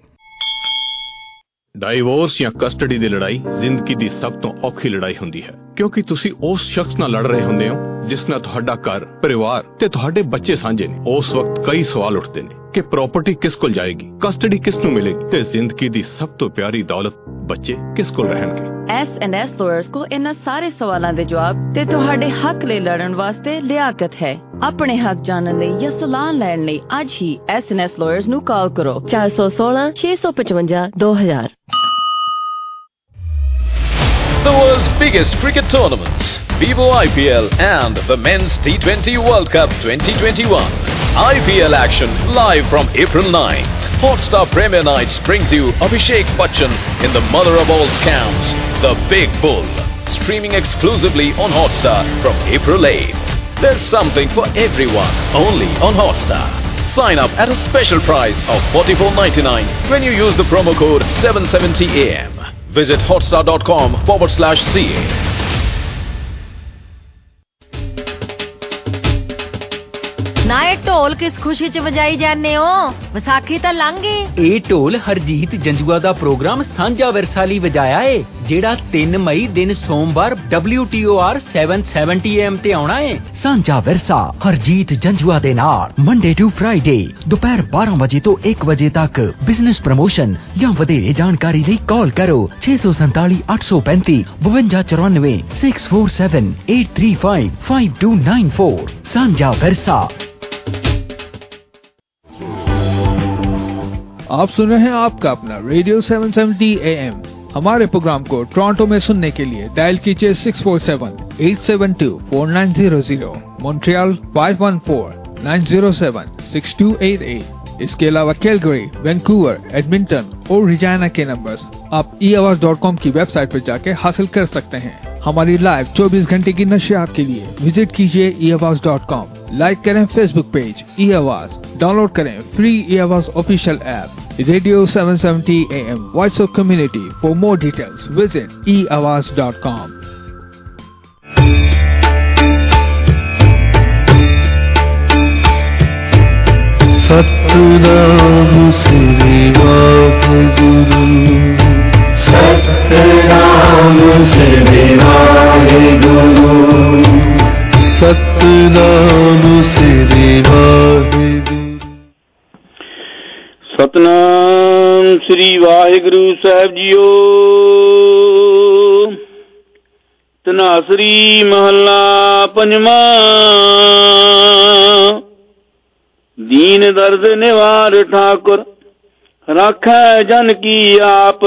Divorce ਜਾਂ custody ਦੀ ਲੜਾਈ ਜ਼ਿੰਦਗੀ ਦੀ ਸਭ ਤੋਂ ਔਖੀ ਲੜਾਈ ਹੁੰਦੀ ਹੈ, ਕਿਉਂਕਿ ਤੁਸੀਂ ਉਸ ਸ਼ਖਸ ਨਾਲ ਲੜ ਰਹੇ ਹੁੰਦੇ ਹੋ ਜਿਸ ਨਾਲ ਤੁਹਾਡਾ ਘਰ, ਪਰਿਵਾਰ ਤੇ ਤੁਹਾਡੇ ਬੱਚੇ ਸਾਂਝੇ ਨੇ। ਉਸ ਵਕਤ ਕਈ ਸਵਾਲ ਉੱਠਦੇ ਨੇ ਕਿ ਪ੍ਰਾਪਰਟੀ ਕਿਸ ਕੋਲ ਜਾਏਗੀ, ਕਸਟਡੀ ਕਿਸ ਨੂੰ ਮਿਲੇਗੀ ਤੇ ਜ਼ਿੰਦਗੀ ਦੀ ਸਭ ਤੋਂ ਪਿਆਰੀ ਦੌਲਤ ਬੱਚੇ ਕਿਸ ਕੋਲ ਰਹਿਣਗੇ। ਐਸ ਐਂਡ ਐਸ ਲਾਇਰਸ ਕੋਲ ਇਹਨਾਂ ਸਾਰੇ ਸਵਾਲਾਂ ਦੇ ਜਵਾਬ ਤੇ ਤੁਹਾਡੇ ਹੱਕ ਲਈ ਲੜਨ ਵਾਸਤੇ ਲਿਆਕਤ ਹੈ। ਆਪਣੇ ਹੱਕ ਜਾਣਨ ਲਈ ਜਾਂ ਸਲਾਹ ਲੈਣ ਲਈ ਅੱਜ ਹੀ ਐਸ ਐਂਡ ਐਸ ਲਾਇਰਸ ਨੂੰ ਕਾਲ ਕਰੋ ਚਾਰ ਸੌ ਸੋਲਾਂ ਛੇ ਸੌ ਪਚਵੰਜਾ ਦੋ ਹਜ਼ਾਰ। The world's biggest cricket tournaments, Vivo I P L and the Men's T twenty World Cup twenty twenty-one. I P L action live from April ninth. Hotstar Premier Nights brings you Abhishek Bachchan in the mother of all scams, The Big Bull. Streaming exclusively on Hotstar from April eighth. There's something for everyone, only on Hotstar. Sign up at a special price of forty-four ninety-nine when you use the promo code seven seventy A M. Visit hotstar dot com forward slash C A. ਨਾ ਇਹ ਢੋਲ ਕਿਸ ਖੁਸ਼ੀ ਚ ਵਜਾਈ ਜਾਂਦੇ ਹੋ? ਵਿਸਾਖੀ ਤਾਂ ਲੰਘ ਗਈ। ਇਹ ਢੋਲ ਹਰਜੀਤ ਜੰਜੂਆ ਦਾ ਪ੍ਰੋਗਰਾਮ ਸਾਂਝਾ ਵਿਰਸਾ ਲਈ ਵਜਾਇਆ ਏ, ਜਿਹੜਾ ਤਿੰਨ ਮਈ ਦਿਨ ਸੋਮਵਾਰ W T O R seven seventy A M ਤੇ ਆਉਣਾ ਏ। ਸਾਂਝਾ ਵਿਰਸਾ ਹਰਜੀਤ ਜੰਜੂਆ ਦੇ ਨਾਲ ਮੰਡੇ ਟੂ ਫਰਾਈਡੇ ਦੁਪਹਿਰ ਬਾਰਾਂ ਵਜੇ ਤੋਂ ਇੱਕ ਵਜੇ ਤੱਕ। ਬਿਜ਼ਨਸ ਪ੍ਰਮੋਸ਼ਨ ਜਾਂ ਵਧੇਰੇ ਜਾਣਕਾਰੀ ਲਈ ਕਾਲ ਕਰੋ ਛੇ ਸੌ ਸੰਤਾਲੀ ਅੱਠ ਸੌ ਪੈਂਤੀ ਬਵੰਜਾ ਚੁਰਾਨਵੇਂ six four seven eight three five five two nine four। ਸਾਂਝਾ ਵਿਰਸਾ। आप सुन रहे हैं आपका अपना radio seven seventy A M। हमारे प्रोग्राम को टोरंटो में सुनने के लिए डायल कीजिए six four seven eight seven two four nine zero zero, Montreal five one four nine zero seven six two eight eight। इसके अलावा कैलगरी, वैंकूवर, एडमिंटन और रिजाना के नंबर्स आप ई आवाज डॉट कॉम की वेबसाइट पर जाके हासिल कर सकते हैं। हमारी लाइव चौबीस घंटे की नशियात के लिए विजिट कीजिए e Awaz dot com. Like करें Facebook page e Awaz, download करें free e Awaz official app radio seven seventy A M Voice of Community। For more details visit e awaz dot com। Satnam Shri Waheguru Satnam Shri Waheguru ਸਾਹਿਬ ਜੀਓ। ਧਨਾਸਰੀ ਮਹੱਲਾ ਪੰਜਵਾਂ। ਦੀਨ ਦਰਦ ਨਿਵਾਰ ਠਾਕੁਰ ਰਾਖੈ ਜਨ ਕੀ ਆਪ।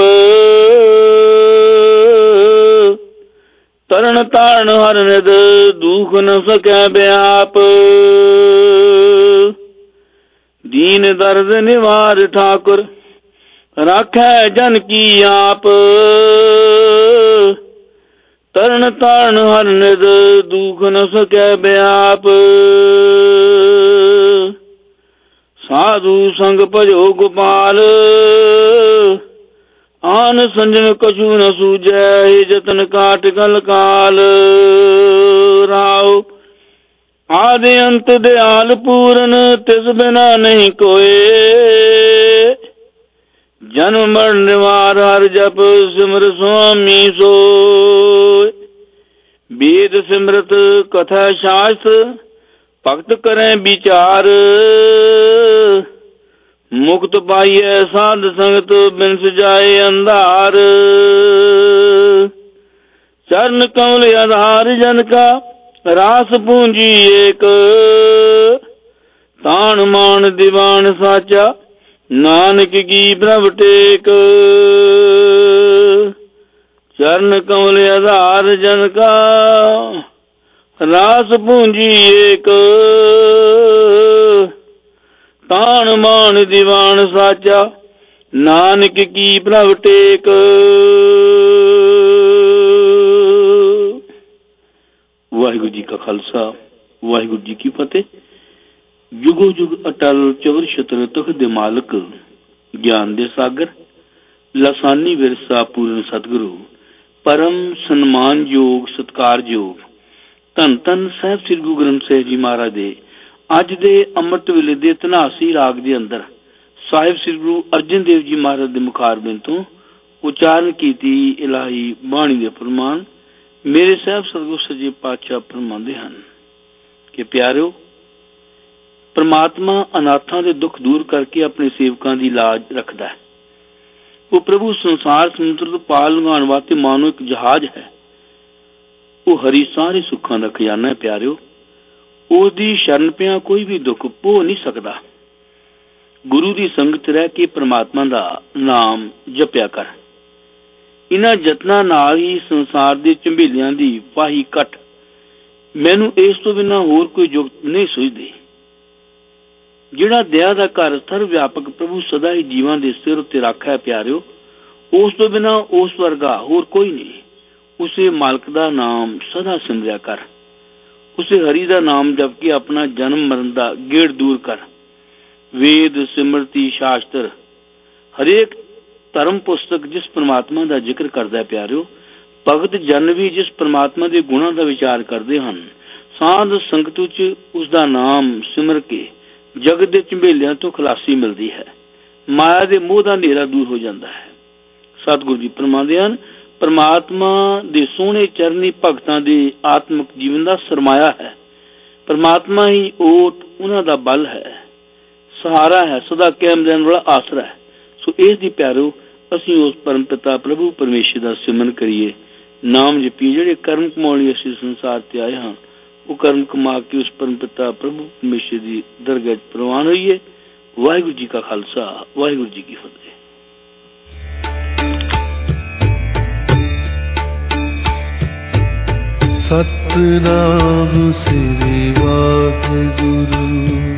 ਤਰਨ ਤਾਰਨ ਹਰ ਨਿਦ ਦੁਖ ਨ ਸਕੈ ਬਿਆਪ। ਦੀਨ ਦਰਦ ਨਿਵਾਰ ਠਾਕੁਰ ਰਾਖੈ ਜਨ ਕੀ ਆਪ। ਤਰਨ ਤਾਰਨ ਹਰ ਨਿਦ ਦੁਖ ਨ ਸਕੈ ਬਿਆਪ। ਸਾਧੂ ਸੰਗ ਭਜੋ ਗੋਪਾਲ ਆਨ ਸੰਜਮ ਕਛੂ ਨ ਸੂਝੈ। ਜਤਨ ਕਾਟ ਕਲ ਕਾਲ ਰਾਉ। ਆਦਿ ਅੰਤ ਦਿਆਲ ਪੂਰਨ ਤਿਸ ਬਿਨਾ ਨਹੀਂ ਕੋਏ। ਜਨਮ ਮਰਨ ਨਿਵਾਰ ਹਰ ਜਪ ਸਿਮਰ ਸੁਆਮੀ ਸੋਇ। ਵੇਦ ਸਿਮਰਤ ਕਥਾ ਸ਼ਾਸਤਰ ਭਗਤ ਕਰੈ ਵਿਚਾਰ। ਮੁਕਤ ਪਾਈਐ ਸਾਧ ਸੰਗਤ ਬਿਨ ਸਜਾਏ ਅੰਧਾਰ। ਚਰਨ ਕਮਲ ਆਧਾਰ ਜਨ ਕਾ ਰਾਸ ਪੂੰਜੀ ਏਕ। ਤਾਣ ਮਾਨ ਦੀਵਾਨ ਸਾਚਾ ਨਾਨਕ ਕੀ ਪ੍ਰਭ ਟੇਕ। ਚਰਨ ਕਮਲ ਆਧਾਰ ਜਨ ਕਾ ਰਾਸ ਪੂੰਜੀ ਏਕ। ਤਾਣ ਮਾਨ ਦੀਵਾਨ ਸਾਚਾ ਨਾਨਕ ਕੀ ਪ੍ਰਭ ਟੇਕ। ਵਾਹਿਗੁਰੂ ਜੀ ਕਾ ਖਾਲਸਾ ਵਾਹਿਗੁਰੂ ਜੀ ਕੀ ਫਤਿਹ। ਜੁਗੋ ਜੁਗ ਅਟਲ ਚਵਰ ਛਤਰ ਤਖਤ ਦੇ ਮਾਲਕ ਗਿਆਨ ਦੇ ਸਾਗਰ ਲਸਾਨੀ ਵਿਰਸਾ ਪੂਰਨ ਸਤਿਗੁਰੂ ਪਰਮ ਸਨਮਾਨਯੋਗ ਸਤਿਕਾਰਯੋਗ ਧੰਨ ਧੰਨ ਸਾਹਿਬ ਸ੍ਰੀ ਗੁਰੂ ਗ੍ਰੰਥ ਸਾਹਿਬ ਜੀ ਮਹਾਰਾਜ ਦੇ ਅੱਜ ਦੇ ਅੰਮ੍ਰਿਤ ਵੇਲੇ ਦੇ ਧਨਾਸੀ ਰਾਗ ਦੇ ਅੰਦਰ ਸਾਹਿਬ ਸ੍ਰੀ ਗੁਰੂ ਅਰਜਨ ਦੇਵ ਜੀ ਮਹਾਰਾਜ ਦੇ ਮੁਖਾਰਬਿੰਦ ਤੋਂ ਉਚਾਰਨ ਕੀਤੀ ਇਲਾਹੀ ਬਾਣੀ ਦੇ ਫਰਮਾਨ ਮੇਰੇ ਸਾਹਿਬ ਸਤਿਗੁਰੂ ਸੱਚੇ ਪਾਤਸ਼ਾਹ ਫਰਮਾਉਂਦੇ ਹਨ ਕਿ ਪਿਆਰਿਓ, ਪ੍ਰਮਾਤਮਾ ਅਨਾਥਾਂ ਦੇ ਦੁੱਖ ਦੂਰ ਕਰਕੇ ਆਪਣੇ ਸੇਵਕਾਂ ਦੀ ਲਾਜ ਰੱਖਦਾ ਹੈ। ਉਹ ਪ੍ਰਭੂ ਸੰਸਾਰ ਸਮੁੰਦਰ ਤੋਂ ਪਾਰ ਲੰਘਾਉਣ ਵਾਸਤੇ ਮਾਨੋ ਇੱਕ ਜਹਾਜ਼ ਹੈ। ਉਹ ਹਰੀ ਸਾਰੇ ਸੁੱਖਾਂ ਦਾ ਖਜ਼ਾਨਾ ਹੈ। ਪਿਆਰਿਓ, ਉਹਦੀ ਸ਼ਰਨ ਪਿਆ ਕੋਈ ਵੀ ਦੁੱਖ ਪੋ ਨਹੀਂ ਸਕਦਾ। ਗੁਰੂ ਦੀ ਸੰਗਤ ਰਹਿ ਕੇ ਪ੍ਰਮਾਤਮਾ ਦਾ ਨਾਮ ਜਪਿਆ ਕਰ। ਇਹਨਾਂ ਯਤਨਾਂ ਨਾਲ ਹੀ ਸੰਸਾਰ ਦੇ ਝੰਬੇਲਿਆਂ ਦੀ ਫਾਹੀ ਕੱਟ। ਮੈਨੂੰ ਇਸ ਤੋਂ ਬਿਨਾਂ ਹੋਰ ਕੋਈ ਜੁਗਤ ਨਹੀਂ ਸੁਝਦੀ। ਜਿਹੜਾ ਦਇਆ ਦਾ ਘਰ ਸਰਵ ਵਿਆਪਕ ਪ੍ਰਭੂ ਸਦਾ ਹੀ ਜੀਵਾਂ ਦੇ ਸਿਰ ਉੱਤੇ ਰੱਖਿਆ ਪਿਆਰਿਓ, ਉਸ ਤੋਂ ਬਿਨਾਂ ਉਸ ਵਰਗਾ ਹੋਰ ਕੋਈ ਨਹੀਂ। ਉਸੇ ਮਾਲਕ ਦਾ ਨਾਮ ਸਦਾ ਸਿਮਰਿਆ ਕਰ। ਉਸੇ ਹਰੀ ਦਾ ਨਾਮ ਜਪ ਕੇ ਆਪਣਾ ਜਨਮ ਮਰਨ ਦਾ ਗੇੜ ਦੂਰ ਕਰ। ਵੇਦ ਸਿਮਰਤੀ ਸ਼ਾਸਤਰ ਹਰੇਕ ਧਰਮ ਪੁਸਤਕ ਜਿਸ ਪ੍ਰਮਾਤਮਾ ਦਾ ਜ਼ਿਕਰ ਕਰਦਾ ਹੈ ਪਿਆਰਿਓ, ਭਗਤ ਜਨ ਵੀ ਜਿਸ ਪ੍ਰਮਾਤਮਾ ਦੇ ਗੁਣਾਂ ਦਾ ਵਿਚਾਰ ਕਰਦੇ ਹਨ, ਸਾਧ ਸੰਗਤ ਵਿੱਚ ਉਸ ਦਾ ਨਾਮ ਸਿਮਰ ਕੇ ਜਗਤ ਦੇ ਝੰਬੇਲਿਆਂ ਤੋਂ ਖਲਾਸੀ ਮਿਲਦੀ ਹੈ। ਮਾਇਆ ਦੇ ਮੋਹ ਦਾ ਹਨੇਰਾ ਦੂਰ ਹੋ ਜਾਂਦਾ ਹੈ। ਸਤਿਗੁਰੂ ਜੀ ਫਰਮਾਉਂਦੇ ਹਨ, ਪ੍ਰਮਾਤਮਾ ਦੇ ਸੋਹਣੇ ਚਰਨੀ ਭਗਤਾਂ ਦੇ ਆਤਮਿਕ ਜੀਵਨ ਦਾ ਸਰਮਾਇਆ ਹੈ। ਪ੍ਰਮਾਤਮਾ ਹੀ ਓਟ ਉਹਨਾਂ ਦਾ ਬਲ ਹੈ, ਸਹਾਰਾ ਹੈ, ਸਦਾ ਕਾਇਮ ਰਹਿਣ ਵਾਲਾ ਆਸਰਾ ਹੈ। ਸੋ ਇਸ ਦੀ ਪਿਆਰੋ ਅਸੀਂ ਉਸ ਪਰਮ ਪਿਤਾ ਪ੍ਰਭੂ ਪਰਮੇਸ਼ਰ ਦਾ ਸਿਮਰਨ ਕਰੀਏ, ਨਾਮ ਜਪੀਏ। ਜਿਹੜੇ ਕਰਮ ਕਮਾਉਣ ਲਈ ਅਸੀਂ ਸੰਸਾਰ ਤੇ ਆਏ ਹਾਂ, ਉਹ ਕਰਮ ਕਮਾ ਕੇ ਉਸ ਪਰਮ ਪਿਤਾ ਪ੍ਰਭੂ ਪਰਮੇਸ਼ਰ ਦੀ ਦਰਗਾਹ 'ਚ ਪ੍ਰਵਾਨ ਹੋਈਏ। ਵਾਹਿਗੁਰੂ ਜੀ ਕਾ ਖਾਲਸਾ ਵਾਹਿਗੁਰੂ ਜੀ ਕੀ ਫਤਿਹ। Satnam Shri Waheguru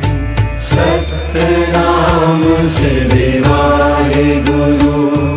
Satnam Shri Waheguru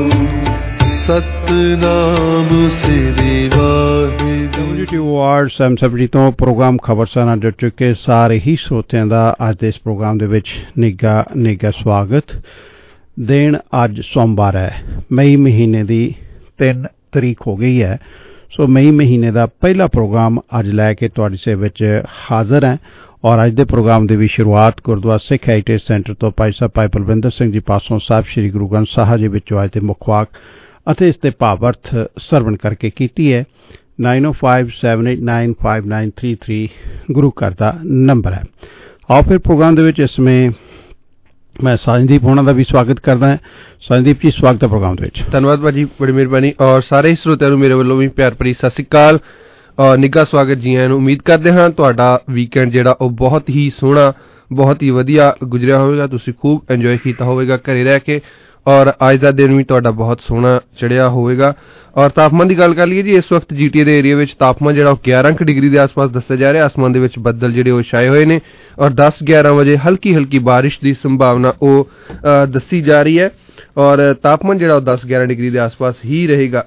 Satnam Shri Waheguru. W T O R seven seventy ਤੋਂ ਪ੍ਰੋਗਰਾਮ ਖਬਰਸਾਰ ਨਾਲ ਜੁੜ ਚੁੱਕੇ ਸਾਰੇ ਹੀ ਸਰੋਤਿਆਂ ਦਾ ਅੱਜ ਦੇ ਇਸ ਪ੍ਰੋਗਰਾਮ ਦੇ ਵਿੱਚ ਨਿੱਘਾ ਨਿੱਘਾ ਸਵਾਗਤ। ਦਿਨ ਅੱਜ ਸੋਮਵਾਰ ਹੈ, ਮਈ ਮਹੀਨੇ ਦੀ ਤਿੰਨ ਤਰੀਕ ਹੋ ਗਈ ਹੈ। ਸੋ ਮਈ ਮਹੀਨੇ ਦਾ ਪਹਿਲਾ ਪ੍ਰੋਗਰਾਮ ਅੱਜ ਲੈ ਕੇ ਤੁਹਾਡੀ ਸੇਵਾ ਵਿੱਚ ਹਾਜ਼ਰ ਹੈ। ਔਰ ਅੱਜ ਦੇ ਪ੍ਰੋਗਰਾਮ ਦੀ ਵੀ ਸ਼ੁਰੂਆਤ ਗੁਰਦੁਆਰਾ ਸਿੱਖ ਹੈਰੀਟੇਜ ਸੈਂਟਰ ਤੋਂ ਭਾਈ ਸਾਹਿਬ ਭਾਈ ਬਲਵਿੰਦਰ ਸਿੰਘ ਜੀ ਪਾਸੋਂ ਸਾਹਿਬ ਸ੍ਰੀ ਗੁਰੂ ਗ੍ਰੰਥ ਸਾਹਿਬ ਜੀ ਵਿੱਚੋਂ ਅੱਜ ਦੇ ਮੁੱਖ ਵਾਕ ਅਤੇ ਇਸ ਦੇ ਭਾਵਅਰਥ ਸਰਵਣ ਕਰਕੇ ਕੀਤੀ ਹੈ। Nine O five seven eight nine five nine three three ਗੁਰੂ ਘਰ ਦਾ ਨੰਬਰ ਹੈ। ਆਓ ਫਿਰ ਪ੍ਰੋਗਰਾਮ ਦੇ ਵਿੱਚ ਇਸ ਸਮੇਂ मैं साजनदीप होना का भी स्वागत करदा है। साजनदीप जी स्वागत है प्रोग्राम दे विच। धन्यवाद भाजी, बड़ी मेहरबानी। और सारे श्रोतिਆਂ ਨੂੰ ਮੇਰੇ ਵੱਲੋਂ ਵੀ ਪਿਆਰ ਭਰੀ ਸਤਿ ਸ੍ਰੀ ਅਕਾਲ ਔਰ ਨਿੱਘਾ ਸਵਾਗਤ ਜੀ ਆਇਆਂ ਨੂੰ। ਉਮੀਦ ਕਰਦੇ ਹਾਂ ਤੁਹਾਡਾ ਵੀਕਐਂਡ ਜਿਹੜਾ ਉਹ ਬਹੁਤ ਹੀ ਸੋਹਣਾ, ਬਹੁਤ ਹੀ ਵਧੀਆ ਗੁਜ਼ਰਿਆ ਹੋਵੇਗਾ। ਤੁਸੀਂ ਖੂਬ ਇੰਜੋਏ ਕੀਤਾ ਹੋਵੇਗਾ ਘਰੇ ਰਹਿ ਕੇ ਔਰ ਅੱਜ ਦਾ ਦਿਨ ਵੀ ਤੁਹਾਡਾ ਬਹੁਤ ਸੋਹਣਾ ਚੜਿਆ ਹੋਵੇਗਾ। ਔਰ ਤਾਪਮਾਨ ਦੀ ਗੱਲ ਕਰ ਲਈਏ ਜੀ, ਇਸ ਵਕਤ ਜੀਟੀਏ ਦੇ ਏਰੀਆ ਵਿੱਚ ਤਾਪਮਾਨ ਜਿਹੜਾ ਉਹ ਗਿਆਰਾਂ ਕੁ ਡਿਗਰੀ ਦੇ ਆਸ-ਪਾਸ ਦੱਸਿਆ ਜਾ ਰਿਹਾ। ਆਸਮਾਨ ਦੇ ਵਿੱਚ ਬੱਦਲ ਜਿਹੜੇ ਉਹ ਛਾਏ ਹੋਏ ਨੇ ਔਰ ਦਸ ਗਿਆਰਾਂ ਵਜੇ ਹਲਕੀ ਹਲਕੀ ਬਾਰਿਸ਼ ਦੀ ਸੰਭਾਵਨਾ ਉਹ ਦੱਸੀ ਜਾ ਰਹੀ ਹੈ ਔਰ ਤਾਪਮਾਨ ਜਿਹੜਾ ਉਹ ਦਸ ਗਿਆਰਾਂ ਡਿਗਰੀ ਦੇ ਆਸ-ਪਾਸ ਹੀ ਰਹੇਗਾ।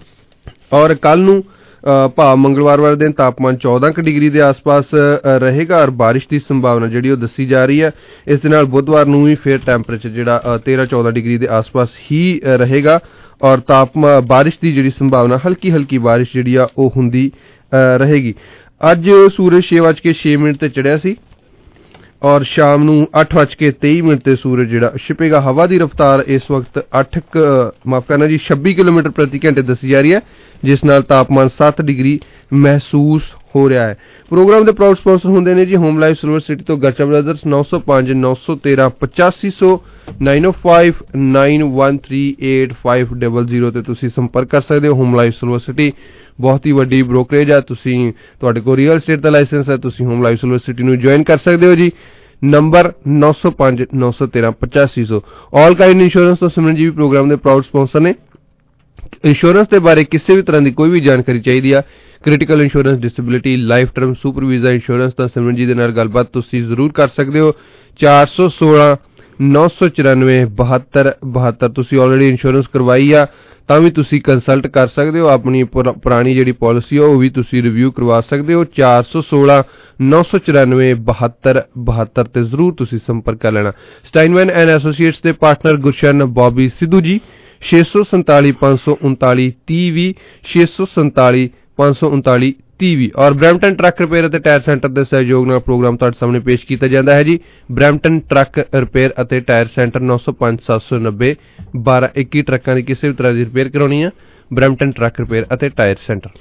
ਔਰ ਕੱਲ ਨੂੰ ਭਾਵ ਮੰਗਲਵਾਰ ਵਾਲੇ ਦਿਨ ਤਾਪਮਾਨ ਚੌਦਾਂ ਕੁ ਡਿਗਰੀ ਦੇ ਆਸ-ਪਾਸ ਰਹੇਗਾ ਔਰ ਬਾਰਿਸ਼ ਦੀ ਸੰਭਾਵਨਾ ਜਿਹੜੀ ਉਹ ਦੱਸੀ ਜਾ ਰਹੀ ਹੈ। ਇਸ ਦੇ ਨਾਲ ਬੁੱਧਵਾਰ ਨੂੰ ਵੀ ਫਿਰ ਟੈਂਪਰੇਚਰ ਜਿਹੜਾ ਤੇਰਾਂ ਚੌਦਾਂ ਡਿਗਰੀ ਦੇ ਆਸ-ਪਾਸ ਹੀ ਰਹੇਗਾ ਔਰ ਤਾਪਮਾਨ ਬਾਰਿਸ਼ ਦੀ ਜਿਹੜੀ ਸੰਭਾਵਨਾ ਹਲਕੀ ਹਲਕੀ ਬਾਰਿਸ਼ ਜਿਹੜੀ ਆ ਉਹ ਹੁੰਦੀ ਰਹੇਗੀ। ਅੱਜ ਸੂਰਜ ਛੇ ਵੱਜ ਕੇ ਛੇ ਮਿੰਟ ਤੇ ਚੜਿਆ ਸੀ ਔਰ ਸ਼ਾਮ ਨੂੰ ਅੱਠ ਵੱਜ ਕੇ ਤੇਈ ਮਿੰਟ ਤੇ ਸੂਰਜ ਜਿਹੜਾ ਛਿਪੇਗਾ। ਹਵਾ ਦੀ ਰਫ਼ਤਾਰ ਇਸ ਵਕਤ ਅੱਠ ਮਾਫ ਕਰਨਾ ਜੀ ਛੱਬੀ ਕਿਲੋਮੀਟਰ ਪ੍ਰਤੀ ਘੰਟੇ ਦੱਸੀ ਜਾ ਰਹੀ ਹੈ, ਜਿਸ ਨਾਲ ਤਾਪਮਾਨ ਸੱਤ ਡਿਗਰੀ ਮਹਿਸੂਸ ਹੋ ਰਿਹਾ ਹੈ। ਪ੍ਰੋਗਰਾਮ ਦੇ ਪ੍ਰਾਊਡ ਸਪਾਂਸਰ ਹੁੰਦੇ ਨੇ ਜੀ ਹੋਮ ਲਾਈਫ ਸਿਲਵਰ ਸਿਟੀ ਤੋਂ ਗਰਚਾ ਬ੍ਰਦਰਸ ਨੌ ਸੌ ਪੰਜ ਨੌ ਸੌ ਤੇਰਾਂ ਪਚਾਸੀ ਸੌ nine O five nine one three eight five double zero ਤੇ ਤੁਸੀਂ ਸੰਪਰਕ ਕਰ ਸਕਦੇ ਹੋ। ਹੋਮ ਲਾਈਫ ਸਿਲਵਰ ਸਿਟੀ ਬਹੁਤ ਹੀ ਵੱਡੀ ਬ੍ਰੋਕਰੇਜ ਹੈ। ਤੁਸੀਂ ਤੁਹਾਡੇ ਕੋਲ ਰੀਅਲ ਸਟੇਟ ਦਾ ਲਾਇਸੈਂਸ ਹੈ, ਤੁਸੀਂ ਹੋਮ ਲਾਈਫ ਸਿਲਵਰ ਸਿਟੀ ਨੂੰ ਜੁਆਇਨ ਕਰ ਸਕਦੇ ਹੋ ਜੀ। ਨੰਬਰ ਨੌ ਸੌ ਪੰਜ ਨੌ ਸੌ ਤੇਰਾਂ ਪਚਾਸੀ ਸੌ। ਆਲ ਕਾਈਂਡ ਇੰਸ਼ੋਰੈਂਸ ਤੋਂ ਸਿਮਰਨ ਜੀ ਵੀ ਪ੍ਰੋਗਰਾਮ ਦੇ ਪ੍ਰਾਊਡ ਸਪਾਂਸਰ ਨੇ। ਇੰਸ਼ੋਰੈਂਸ ਦੇ ਬਾਰੇ ਕਿਸੇ ਵੀ ਤਰ੍ਹਾਂ ਦੀ ਕੋਈ ਵੀ ਜਾਣਕਾਰੀ ਚਾਹੀਦੀ ਆ, critical insurance, disability, life term, super visa insurance, ਤਾਂ ਸਿਮਰਨ ਜੀ ਦੇ ਨਾਲ ਗੱਲਬਾਤ ਤੁਸੀਂ ਜ਼ਰੂਰ ਕਰ ਸਕਦੇ ਹੋ। ਚਾਰ ਸੌ ਸੋਲਾਂ ਨੌ ਸੌ ਚੁਰਾਨਵੇਂ ਬਹੱਤਰ ਬਹੱਤਰ। ਤੁਸੀਂ ਆਲਰੇਡੀ ਇੰਸ਼ੋਰੈਂਸ ਕਰਵਾਈ ਆ ਤਾਂ ਵੀ ਤੁਸੀਂ ਕੰਸਲਟ ਕਰ ਸਕਦੇ ਹੋ। ਆਪਣੀ ਪੁਰਾਣੀ ਜਿਹੜੀ ਪਾਲਿਸੀ ਆ ਉਹ ਵੀ ਤੁਸੀਂ ਰਿਵਿਊ ਕਰਵਾ ਸਕਦੇ ਹੋ। ਚਾਰ ਸੌ ਸੋਲਾਂ ਨੌ ਸੌ ਚੁਰਾਨਵੇਂ ਬਹੱਤਰ ਬਹੱਤਰ ਤੇ ਜ਼ਰੂਰ ਤੁਸੀਂ ਸੰਪਰਕ ਕਰ ਲੈਣਾ। ਸਟਾਈਨਮੈਨ ਐਂਡ ਐਸੋਸੀਏਟਸ ਦੇ ਪਾਰਟਨਰ ਗੁਰਸ਼ਨ ਬੌਬੀ ਸਿੱਧੂ ਜੀ ਛੇ ਸੌ ਸੰਤਾਲੀ ਪੰਜ ਸੌ ਉਨਤਾਲੀ ਤੀਹ ਵੀਹ ਛੇ ਸੌ ਸੰਤਾਲੀ ਪੰਜ ਸੌ ਉਨਤਾਲੀ ਤੀਹ ਵੀਹ। ਔਰ ਬਰੈਂਪਟਨ ਟਰੱਕ ਰਿਪੇਅਰ ਅਤੇ ਟਾਇਰ ਸੈਂਟਰ ਦੇ ਸਹਿਯੋਗ ਨਾਲ ਪ੍ਰੋਗਰਾਮ ਤੁਹਾਡੇ ਸਾਹਮਣੇ ਪੇਸ਼ ਕੀਤਾ ਜਾਂਦਾ ਹੈ ਜੀ। ਬਰੈਂਪਟਨ ਟਰੱਕ ਰਿਪੇਅਰ ਅਤੇ ਟਾਇਰ ਸੈਂਟਰ ਨੌ ਸੌ ਪੰਜ ਸੱਤ ਸੌ ਨੱਬੇ ਬਾਰਾਂ ਇੱਕੀ ਟਰੱਕਾਂ ਦੀ ਕਿਸੇ ਵੀ ਤਰ੍ਹਾਂ ਦੀ ਰਿਪੇਅਰ ਕਰਾਉਣੀ ਆ, ਬਰੈਂਪਟਨ ਟਰੱਕ ਰਿਪੇਅਰ ਅਤੇ ਟਾਇਰ ਸੈਂਟਰ।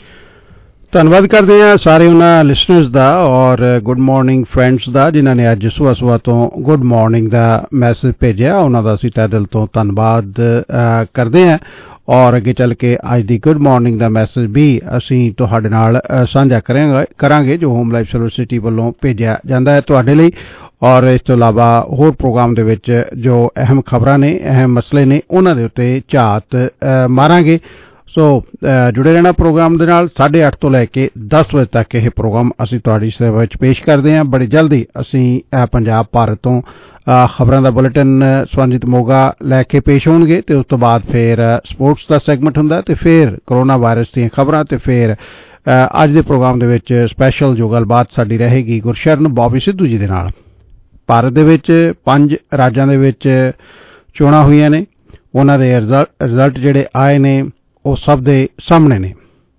ਧੰਨਵਾਦ ਕਰਦੇ ਹਾਂ ਸਾਰੇ ਉਹਨਾਂ ਲਿਸਨਰਸ ਦਾ ਔਰ ਗੁੱਡ ਮਾਰਨਿੰਗ ਫਰੈਂਡਸ ਦਾ ਜਿਨ੍ਹਾਂ ਨੇ ਅੱਜ ਸੁਬਾਹ ਸੁਬਾਹ ਤੋਂ ਗੁੱਡ ਮਾਰਨਿੰਗ ਦਾ ਮੈਸੇਜ ਭੇਜਿਆ। ਉਹਨਾਂ ਦਾ ਅਸੀਂ ਤਹਿ ਦਿਲ ਤੋਂ ਧੰਨਵਾਦ ਕਰਦੇ ਹਾਂ ਔਰ ਅੱਗੇ ਚੱਲ ਕੇ ਅੱਜ ਦੀ ਗੁੱਡ ਮਾਰਨਿੰਗ ਦਾ ਮੈਸੇਜ ਵੀ ਅਸੀਂ ਤੁਹਾਡੇ ਨਾਲ ਸਾਂਝਾ ਕਰਾਂਗੇ ਕਰਾਂਗੇ ਜੋ ਹੋਮ ਲਾਈਫ ਸਿਲਵਰ ਸਿਟੀ ਵੱਲੋਂ ਭੇਜਿਆ ਜਾਂਦਾ ਹੈ ਤੁਹਾਡੇ ਲਈ। ਔਰ ਇਸ ਤੋਂ ਇਲਾਵਾ ਹੋਰ ਪ੍ਰੋਗਰਾਮ ਦੇ ਵਿੱਚ ਜੋ ਅਹਿਮ ਖਬਰਾਂ ਨੇ, ਅਹਿਮ ਮਸਲੇ ਨੇ, ਉਹਨਾਂ ਦੇ ਉੱਤੇ ਝਾਤ ਮਾਰਾਂਗੇ। ਸੋ ਜੁੜੇ ਰਹਿਣਾ ਪ੍ਰੋਗਰਾਮ ਦੇ ਨਾਲ। ਸਾਢੇ ਅੱਠ ਤੋਂ ਲੈ ਕੇ ਦਸ ਵਜੇ ਤੱਕ ਇਹ ਪ੍ਰੋਗਰਾਮ ਅਸੀਂ ਤੁਹਾਡੀ ਸੇਵਾ ਵਿੱਚ ਪੇਸ਼ ਕਰਦੇ ਹਾਂ। ਬੜੀ ਜਲਦੀ ਅਸੀਂ ਪੰਜਾਬ ਭਾਰਤ ਤੋਂ ਖਬਰਾਂ ਦਾ ਬੁਲੇਟਿਨ ਸਵਰਨਜੀਤ ਮੋਗਾ ਲੈ ਕੇ ਪੇਸ਼ ਹੋਣਗੇ ਤੇ ਉਸ ਤੋਂ ਬਾਅਦ ਫਿਰ ਸਪੋਰਟਸ ਦਾ ਸੈਗਮੈਂਟ ਹੁੰਦਾ ਤੇ ਫਿਰ ਕੋਰੋਨਾ ਵਾਇਰਸ ਦੀਆਂ ਖਬਰਾਂ ਤੇ ਫਿਰ ਅੱਜ ਦੇ ਪ੍ਰੋਗਰਾਮ ਦੇ ਵਿੱਚ ਸਪੈਸ਼ਲ ਜੋ ਗੱਲਬਾਤ ਸਾਡੀ ਰਹੇਗੀ ਗੁਰਸ਼ਰਨ ਬੌਬੀ ਸਿੱਧੂ ਜੀ ਦੇ ਨਾਲ। ਭਾਰਤ ਦੇ ਵਿੱਚ ਪੰਜ ਰਾਜਾਂ ਦੇ ਵਿੱਚ ਚੋਣਾਂ ਹੋਈਆਂ ਨੇ, ਉਹਨਾਂ ਦੇ ਰਿਜ਼ਲਟ ਜਿਹੜੇ ਆਏ ਨੇ ਉਹ ਸਭ ਦੇ ਸਾਹਮਣੇ ਨੇ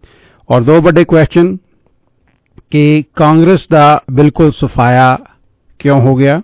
ਔਰ ਦੋ ਵੱਡੇ ਕੁਐਸਚਨ ਕਿ ਕਾਂਗਰਸ ਦਾ ਬਿਲਕੁਲ ਸਫਾਇਆ ਕਿਉਂ ਹੋ ਗਿਆ,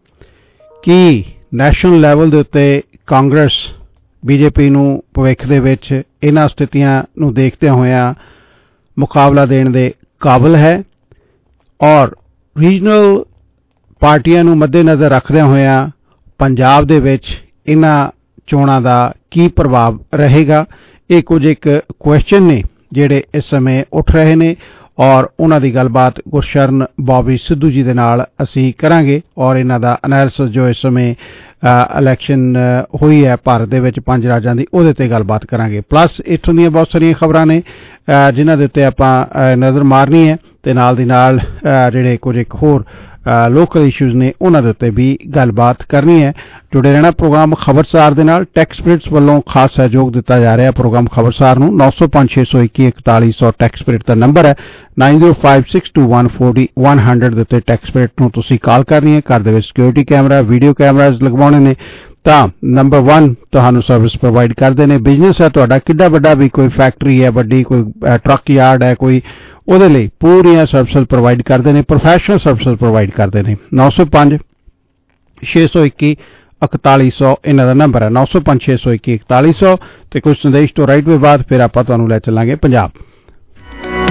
ਕਿ ਨੈਸ਼ਨਲ ਲੈਵਲ ਦੇ ਉੱਤੇ ਕਾਂਗਰਸ ਬੀਜੇਪੀ ਨੂੰ ਭਵਿੱਖ ਦੇ ਵਿੱਚ ਇਹਨਾਂ ਸਥਿਤੀਆਂ ਨੂੰ ਦੇਖਦਿਆਂ ਹੋਇਆਂ ਮੁਕਾਬਲਾ ਦੇਣ ਦੇ ਕਾਬਲ ਹੈ ਔਰ ਰੀਜਨਲ ਪਾਰਟੀਆਂ ਨੂੰ ਮੱਦੇਨਜ਼ਰ ਰੱਖਦਿਆਂ ਹੋਇਆਂ ਪੰਜਾਬ ਦੇ ਵਿੱਚ ਇਹਨਾਂ ਚੋਣਾਂ ਦਾ ਕੀ ਪ੍ਰਭਾਵ ਰਹੇਗਾ। ਇਹ ਕੁਝ ਇੱਕ ਕੁਐਸਚਨ ਨੇ ਜਿਹੜੇ ਇਸ ਸਮੇਂ ਉੱਠ ਰਹੇ ਨੇ ਔਰ ਉਹਨਾਂ ਦੀ ਗੱਲਬਾਤ ਗੁਰਸ਼ਰਨ ਬੌਬੀ ਸਿੱਧੂ ਜੀ ਦੇ ਨਾਲ ਅਸੀਂ ਕਰਾਂਗੇ ਔਰ ਇਹਨਾਂ ਦਾ ਐਨਾਲਿਸਿਸ ਜੋ ਇਸ ਸਮੇਂ ਇਲੈਕਸ਼ਨ ਹੋਈ ਹੈ ਭਾਰਤ ਦੇ ਵਿੱਚ ਪੰਜ ਰਾਜਾਂ ਦੀ ਉਹਦੇ ਤੇ ਗੱਲਬਾਤ ਕਰਾਂਗੇ। ਪਲੱਸ ਇੱਥੋਂ ਦੀਆਂ ਬਹੁਤ ਸਾਰੀਆਂ ਖਬਰਾਂ ਨੇ ਜਿਨ੍ਹਾਂ ਦੇ ਉੱਤੇ ਆਪਾਂ ਨਜ਼ਰ ਮਾਰਨੀ ਹੈ ਤੇ ਨਾਲ ਦੀ ਨਾਲ ਜਿਹੜੇ ਕੁਝ ਇੱਕ ਹੋਰ ਲੋਕਲ ਇਸ਼ੂਜ਼ ਨੇ ਉਹਨਾਂ ਦੇ ਉੱਤੇ ਵੀ ਗੱਲਬਾਤ ਕਰਨੀ ਹੈ। ਜੁੜੇ ਰਹਿਣਾ ਪ੍ਰੋਗਰਾਮ ਖਬਰਸਾਰ ਦੇ ਨਾਲ। ਟੈਕਸ ਸਪਿਰਿਟਸ ਵੱਲੋਂ ਖਾਸ ਸਹਿਯੋਗ ਦਿੱਤਾ ਜਾ ਰਿਹਾ ਪ੍ਰੋਗਰਾਮ ਖਬਰਸਾਰ ਨੂੰ। ਨੌ ਸੌ ਪੰਜ ਛੇ ਸੌ ਇੱਕੀ ਇਕਤਾਲੀ ਸੌ ਟੈਕਸ ਸਪਿਰਿਟ ਦਾ ਨੰਬਰ ਹੈ। Nine zero five six two one four one hundred ਦੇ ਉੱਤੇ ਟੈਕਸ ਸਪਿਰਿਟ ਨੂੰ ਤੁਸੀਂ ਕਾਲ ਕਰਨੀ ਹੈ। ਘਰ ਦੇ ਵਿੱਚ ਸਿਕਿਉਰਿਟੀ ਕੈਮਰਾ, ਵੀਡੀਓ ਕੈਮਰਾਜ਼ ਲਗਵਾਉਣੇ ਨੇ ਤਾਂ ਨੰਬਰ ਇੱਕ ਤੁਹਾਨੂੰ ਸਰਵਿਸ ਪ੍ਰੋਵਾਈਡ ਕਰਦੇ ਨੇ। ਬਿਜ਼ਨਸ ਹੈ ਤੁਹਾਡਾ ਕਿੱਡਾ ਵੱਡਾ ਵੀ, ਕੋਈ ਫੈਕਟਰੀ ਹੈ ਵੱਡੀ, ਕੋਈ ਟਰੱਕ ਯਾਰਡ ਹੈ ਕੋਈ, ਉਹਦੇ ਲਈ ਪੂਰੀਆਂ ਸਰਵਿਸਾਂ ਪ੍ਰੋਵਾਈਡ ਕਰਦੇ ਨੇ, ਪ੍ਰੋਫੈਸ਼ਨਲ ਸਰਵਿਸਾਂ ਪ੍ਰੋਵਾਈਡ ਕਰਦੇ ਨੇ। ਨੌ ਸੌ ਪੰਜ ਛੇ ਸੌ ਇੱਕੀ ਇਕਤਾਲੀ ਸੌ ਇਹਨਾਂ ਦਾ ਨੰਬਰ ਹੈ। ਨੌ ਸੌ ਪੰਜ ਛੇ ਸੌ ਇੱਕੀ ਇਕਤਾਲੀ ਸੌ ਤੇ ਕੁਝ ਸੰਦੇਸ਼ ਤੋਂ ਰਾਈਟ ਵੇ ਬਾਅਦ ਫਿਰ ਆਪਾਂ ਤੁਹਾਨੂੰ ਲੈ ਚੱਲਾਂਗੇ ਪੰਜਾਬ।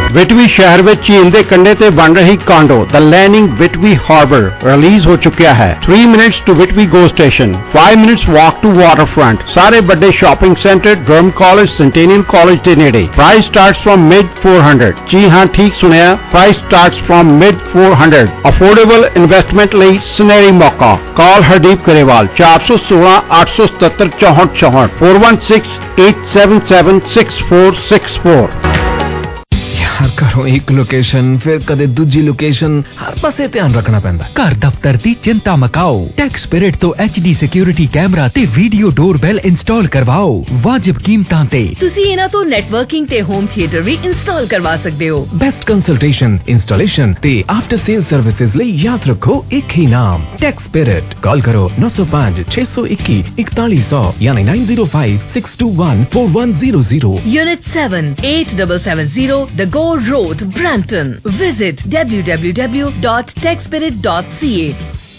ਵਿਟਵੀ ਸ਼ਹਿਰ ਵਿੱਚ ਝੀਲ ਦੇ ਕੰਢੇ ਤੇ ਬਣ ਰਹੀ condo the landing Whitby harbour release ਹੋ ਚੁੱਕਿਆ ਹੈ। three minutes to Whitby GO station, five minutes walk to waterfront। ਸਾਰੇ ਵੱਡੇ shopping centre Durham college, Centennial college ਦੇ ਨੇੜੇ। Price starts from mid four hundred। ਜੀ ਹਾਂ, ਠੀਕ ਸੁਣਿਆ, price starts from mid four hundred। Affordable investment ਲਈ ਸੁਨਹਿਰੀ ਮੌਕਾ। ਕਾਲ Hardeep Karewal four one six eight seven seven four four four four four one six eight seven seven six four six four। ਹਰ ਘਰੋਂ ਇੱਕ location, ਫਿਰ ਕਦੇ ਦੂਜੀ ਲੋਕੇਸ਼ਨ, ਹਰ ਪਾਸੇ ਧਿਆਨ ਰੱਖਣਾ ਪੈਂਦਾ। ਘਰ ਦਫ਼ਤਰ ਦੀ ਚਿੰਤਾ ਮਕਾਓ, ਟੈਕ ਸਪਿਰਿਟ ਤੋਂ ਐਚ ਡੀ ਸਿਕਿਉਰਿਟੀ ਕੈਮਰਾ ਤੇ ਵੀਡੀਓ ਡੋਰਬੈਲ ਇੰਸਟਾਲ ਕਰਵਾਓ ਵਾਜਿਬ ਕੀਮਤਾਂ ਤੇ। ਤੁਸੀਂ ਇਹਨਾਂ ਤੋਂ ਨੈਟਵਰਕਿੰਗ ਤੇ ਹੋਮ ਥੀਏਟਰ ਵੀ ਇੰਸਟਾਲ ਕਰਵਾ ਸਕਦੇ ਹੋ। ਬੈਸਟ ਕੰਸਲਟੇਸ਼ਨ, ਇੰਸਟਾਲੇਸ਼ਨ ਤੇ ਆਫਟਰ ਸੇਲ ਸਰਵਿਸਿਜ਼ ਲਈ ਯਾਦ ਰੱਖੋ ਇੱਕ ਹੀ ਨਾਮ, ਟੈਕ ਸਪਿਰਿਟ। ਕਾਲ ਕਰੋ nine oh five six one one forty zero ਯਾਨੀ nine zero five six two one four one zero zero। Unit seven eight seven seven zero The Go Road, Brampton. Visit w w w dot tech spirit dot c a।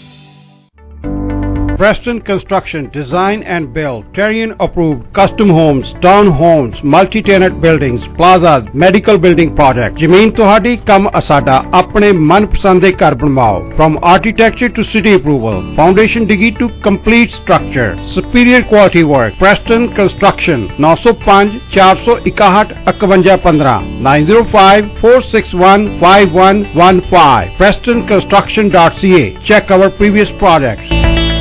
Preston Construction, Design and Build, Terrian approved custom homes, townhomes, multi-tenant buildings, plazas, medical building projects। ਜ਼ਮੀਨ ਤੁਹਾਡੀ, ਕੰਮ ਅਸਾਡਾ। ਆਪਣੇ ਮਨਪਸੰਦ ਦੇ ਘਰ ਬਣਵਾਓ। From architecture to city approval, foundation digi to complete structure, superior quality work। Preston Construction nine oh five four one one five one one five nine zero five four six one five one one five preston construction dot c a। Check our previous projects।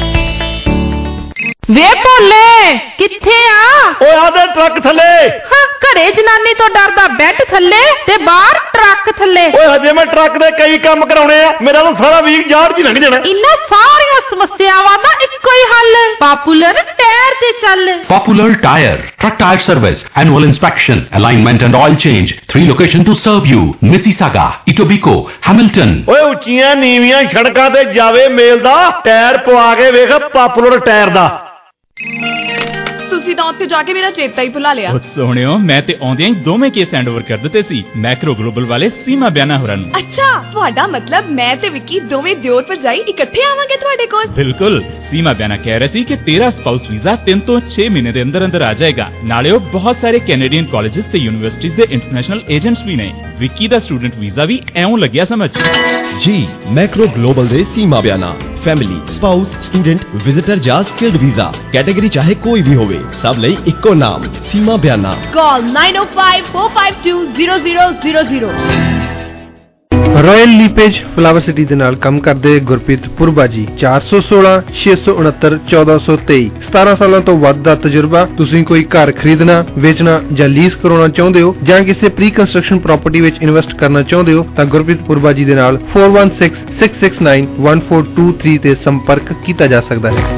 ਵੇ ਭੋਲੇ ਕਿੱਥੇ ਆ? ਓਏ ਆਦੇ truck ਥੱਲੇ। ਹਾਂ, ਘਰੇ ਜਨਾਨੀ ਤੋਂ ਡਰਦਾ ਬੈੱਡ ਥੱਲੇ ਤੇ ਬਾਹਰ ਟਰੱਕ ਥੱਲੇ। ਓਏ ਹਜੇ ਮੈਂ ਟਰੱਕ ਦੇ ਕਈ ਕੰਮ ਕਰਾਉਣੇ ਆ, ਮੇਰਾ ਤਾਂ ਸਾਰਾ ਵੀਕ ਯਾਰ ਚ ਲੰਘ ਜਾਣਾ। ਇਹਨਾਂ ਸਾਰੀਆਂ ਸਮੱਸਿਆਵਾਂ ਦਾ ਇੱਕੋ ਹੀ ਹੱਲ, ਪਾਪੂਲਰ ਟਾਇਰ ਤੇ ਚੱਲ। Popular Tire, truck tire service, annual inspection, alignment and oil change, three location to serve you, Mississauga, Etobicoke, Hamilton। ਓਏ ਉੱਚੀਆਂ ਨੀਵੀਆਂ ਸੜਕਾਂ ਤੇ ਜਾਵੇ ਮੇਲ ਦਾ, ਟਾਇਰ ਪਵਾ ਕੇ ਵੇਖ ਪਾਪੂਲਰ ਟਾਇਰ ਦਾ। ਤੁਸੀਂ ਤਾਂ ਉੱਥੇ ਜਾ ਕੇ ਮੇਰਾ ਚੇਤਾ ਹੀ ਭੁਲਾ ਲਿਆ। ਉਹ ਸੋਹਣਿਓ, ਮੈਂ ਤੇ ਆਉਂਦਿਆਂ ਹੀ ਦੋਵੇਂ ਕੇਸ ਹੈਂਡਓਵਰ ਕਰ ਦਿੱਤੇ ਸੀ ਮੈਕਰੋ ਗਲੋਬਲ ਵਾਲੇ ਸੀਮਾ ਬਿਆਨਾ ਹੋਰਾਂ ਨੂੰ। ਅੱਛਾ, ਤੁਹਾਡਾ ਮਤਲਬ ਮੈਂ ਤੇ ਵਿੱਕੀ ਦੋਵੇਂ ਦਿਓਰ ਭਰਜਾਈ ਇਕੱਠੇ ਆਵਾਂਗੇ ਤੁਹਾਡੇ ਕੋਲ? ਬਿਲਕੁਲ। ਸੀਮਾ ਬਿਆਨਾ ਕਹਿ ਰਹੀ ਸੀ ਕਿ ਤੇਰਾ ਸਪਾਊਸ ਵੀਜ਼ਾ ਤਿੰਨ ਤੋਂ ਛੇ ਮਹੀਨੇ ਦੇ ਅੰਦਰ ਅੰਦਰ ਆ ਜਾਏਗਾ। ਨਾਲੇ ਉਹ ਬਹੁਤ ਸਾਰੇ ਕੈਨੇਡੀਅਨ ਕਾਲਜਸ ਤੇ ਯੂਨੀਵਰਸਿਟੀਜ਼ ਦੇ ਇੰਟਰਨੈਸ਼ਨਲ ਏਜੰਟਸ ਵੀ ਨੇ। ਵਿੱਕੀ ਦਾ ਸਟੂਡੈਂਟ ਵੀਜ਼ਾ ਵੀ ਐਉਂ ਲੱਗਿਆ ਸਮਝ। ਜੀ ਮੈਕਰੋ ਗਲੋਬਲ ਦੇ Seema Biana, family, spouse, student, visitor ਜਾਂ ਸਕਿਲਡ ਵੀਜ਼ਾ, ਕੈਟੇਗਰੀ ਚਾਹੇ ਕੋਈ ਵੀ ਹੋਵੇ, ਸਭ ਲਈ ਇੱਕੋ ਨਾਮ, Seema Biana. Call nine oh five four five two zero zero zero zero। Royal LePage flower city ਦੇ ਨਾਲ ਕੰਮ ਕਰਦੇ ਗੁਰਪ੍ਰੀਤ ਪੁਰਬਾ ਜੀ four one six six six nine one four one two three ਸਤਾਰਾਂ ਸਾਲਾਂ ਤੋਂ ਵੱਧ ਦਾ ਤਜਰਬਾ। ਤੁਸੀਂ ਕੋਈ ਘਰ ਖਰੀਦਣਾ, ਵੇਚਣਾ ਜਾਂ ਲੀਜ਼ ਕਰਾਉਣਾ ਚਾਹੁੰਦੇ ਹੋ ਜਾਂ ਕਿਸੇ ਪ੍ਰੀ ਕੰਸਟਰਕਸ਼ਨ ਪ੍ਰਾਪਰਟੀ ਵਿੱਚ ਇਨਵੈਸਟ ਕਰਨਾ ਚਾਹੁੰਦੇ ਹੋ ਤਾਂ ਗੁਰਪ੍ਰੀਤ ਪੁਰਬਾ ਜੀ ਦੇ ਨਾਲ four one six six six nine one four two three ਤੇ ਸੰਪਰਕ ਕੀਤਾ ਜਾ ਸਕਦਾ ਹੈ।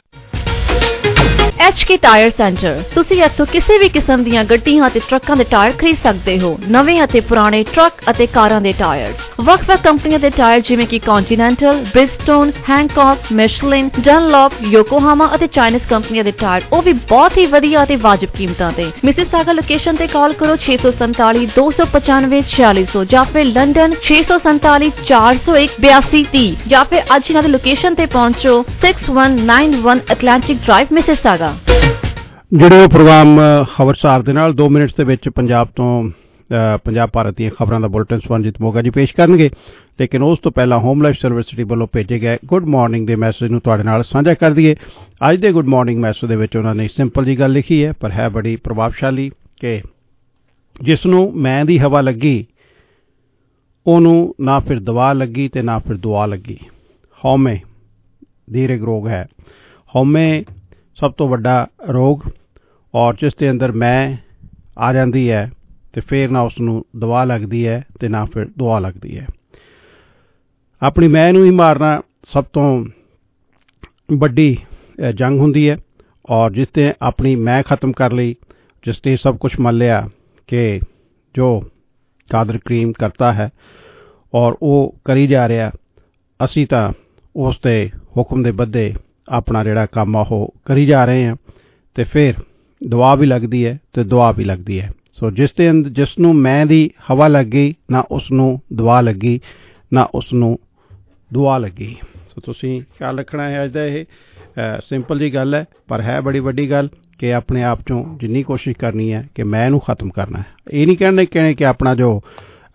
H K tyre centre. ਤੁਸੀਂ ਇੱਥੋਂ ਕਿਸੇ ਵੀ ਕਿਸਮ ਦੀਆਂ ਗੱਡੀਆਂ ਅਤੇ ਟਰੱਕਾਂ ਦੇ ਟਾਇਰ ਖਰੀਦ ਸਕਦੇ ਹੋ। ਨਵੇਂ ਅਤੇ ਪੁਰਾਣੇ ਟਰੱਕ ਅਤੇ ਕਾਰਾਂ ਦੇ ਟਾਇਰਸ, ਵੱਖ-ਵੱਖ ਕੰਪਨੀਆਂ ਦੇ ਟਾਇਰ ਜਿਵੇਂ ਕਿ ਕੰਟੀਨੈਂਟਲ, ਬ੍ਰਿਜਸਟੋਨ, ਹੈਂਕੌਕ, ਮਿਸ਼ਲਿਨ, ਡਨਲੌਪ, ਯੋਕੋਹਾਮਾ ਅਤੇ ਚਾਈਨੀਜ਼ ਕੰਪਨੀਆਂ ਦੇ ਟਾਇਰ, ਉਹ ਵੀ ਬਹੁਤ ਹੀ ਵਧੀਆ ਅਤੇ ਵਾਜਿਬ ਕੀਮਤਾਂ ਤੇ। ਮਿਸਿਸਾਗਾ ਲੋਕੇਸ਼ਨ ਤੇ ਕਾਲ ਕਰੋ ਛੇ ਸੌ ਸੰਤਾਲੀ ਦੋ ਸੌ ਪਚਾਨਵੇਂ ਛਿਆਲੀ ਸੌ ਜਾਂ ਫਿਰ ਲੰਡਨ ਛੇ ਸੌ ਸੰਤਾਲੀ ਚਾਰ ਸੌ ਇੱਕ ਬਿਆਸੀ ਤੀਹ ਜਾਂ ਫਿਰ ਅੱਜ ਇਹਨਾਂ ਦੀ ਲੋਕੇਸ਼ਨ ਤੇ ਪਹੁੰਚੋ six one nine one Atlantic Drive, Mississauga. ਜਿਹੜੇ ਉਹ ਪ੍ਰੋਗਰਾਮ ਖਬਰਸਾਰ ਦੇ ਨਾਲ ਦੋ ਮਿੰਟਸ ਦੇ ਵਿੱਚ ਪੰਜਾਬ ਤੋਂ ਪੰਜਾਬ ਭਾਰਤ ਦੀਆਂ ਖਬਰਾਂ ਦਾ ਬੁਲਟਨ ਸਵਰਨਜੀਤ ਮੋਗਾ ਜੀ ਪੇਸ਼ ਕਰਨਗੇ। ਲੇਕਿਨ ਉਸ ਤੋਂ ਪਹਿਲਾਂ ਹੋਮ ਲਾਈਫ ਯੂਨੀਵਰਸਿਟੀ ਵੱਲੋਂ ਭੇਜੇ ਗਏ ਗੁੱਡ ਮਾਰਨਿੰਗ ਦੇ ਮੈਸੇਜ ਨੂੰ ਤੁਹਾਡੇ ਨਾਲ ਸਾਂਝਾ ਕਰ ਦਈਏ। ਅੱਜ ਦੇ ਗੁੱਡ ਮਾਰਨਿੰਗ ਮੈਸੇਜ ਦੇ ਵਿੱਚ ਉਹਨਾਂ ਨੇ ਸਿੰਪਲ ਜੀ ਗੱਲ ਲਿਖੀ ਹੈ, ਪਰ ਹੈ ਬੜੀ ਪ੍ਰਭਾਵਸ਼ਾਲੀ ਕਿ ਜਿਸ ਨੂੰ ਮੈਂ ਦੀ ਹਵਾ ਲੱਗੀ ਉਹਨੂੰ ਨਾ ਫਿਰ ਦਵਾ ਲੱਗੀ ਤੇ ਨਾ ਫਿਰ ਦੁਆ ਲੱਗੀ। ਹਉਮੈ ਦੀਰਘ ਰੋਗ ਹੈ। ਹਉਮੈ ਸਭ ਤੋਂ ਵੱਡਾ ਰੋਗ, ਔਰ ਜਿਸ ਦੇ ਅੰਦਰ ਮੈਂ ਆ ਜਾਂਦੀ ਹੈ ਤੇ ਫਿਰ ਨਾ ਉਸ ਨੂੰ ਦਵਾ ਲੱਗਦੀ ਹੈ ਤੇ ਨਾ ਫਿਰ ਦੁਆ ਲੱਗਦੀ ਹੈ। ਆਪਣੀ ਮੈਂ ਨੂੰ ਹੀ ਮਾਰਨਾ ਸਭ ਤੋਂ ਵੱਡੀ ਜੰਗ ਹੁੰਦੀ ਹੈ, ਔਰ ਜਿਸ ਨੇ ਆਪਣੀ ਮੈਂ ਖਤਮ ਕਰ ਲਈ, ਜਿਸ ਨੇ ਸਭ ਕੁਝ ਮੰਨ ਲਿਆ ਕਿ ਜੋ ਕਾਦਰ ਕਰੀਮ ਕਰਤਾ ਹੈ ਔਰ ਉਹ ਕਰੀ ਜਾ ਰਿਹਾ, ਅਸੀਂ ਤਾਂ ਉਸ ਦੇ ਹੁਕਮ ਦੇ ਬੱਧੇ ਆਪਣਾ ਜਿਹੜਾ ਕੰਮ ਆ ਉਹ ਕਰੀ ਜਾ ਰਹੇ ਹਾਂ ਤੇ ਫਿਰ ਦੁਆ ਵੀ ਲੱਗਦੀ ਹੈ ਤੇ ਦੁਆ ਵੀ ਲੱਗਦੀ ਹੈ। ਸੋ ਜਿਸ ਦੇ ਅੰਦਰ ਜਿਸ ਨੂੰ ਮੈਂ ਦੀ ਹਵਾ ਲੱਗ ਗਈ, ਨਾ ਉਸ ਨੂੰ ਦੁਆ ਲੱਗੀ ਨਾ ਉਸ ਨੂੰ ਦੁਆ ਲੱਗੀ। ਸੋ ਤੁਸੀਂ ਖਿਆਲ ਰੱਖਣਾ ਹੈ। ਅੱਜ ਦਾ ਇਹ ਸਿੰਪਲ ਜੀ ਗੱਲ ਹੈ, ਪਰ ਹੈ ਬੜੀ ਵੱਡੀ ਗੱਲ ਕਿ ਆਪਣੇ ਆਪ ਚੋਂ ਜਿੰਨੀ ਕੋਸ਼ਿਸ਼ ਕਰਨੀ ਹੈ ਕਿ ਮੈਂ ਇਹਨੂੰ ਖਤਮ ਕਰਨਾ ਹੈ। ਇਹ ਨਹੀਂ ਕਹਿਣਾ ਕਹਿਣੇ ਕਿ ਆਪਣਾ ਜੋ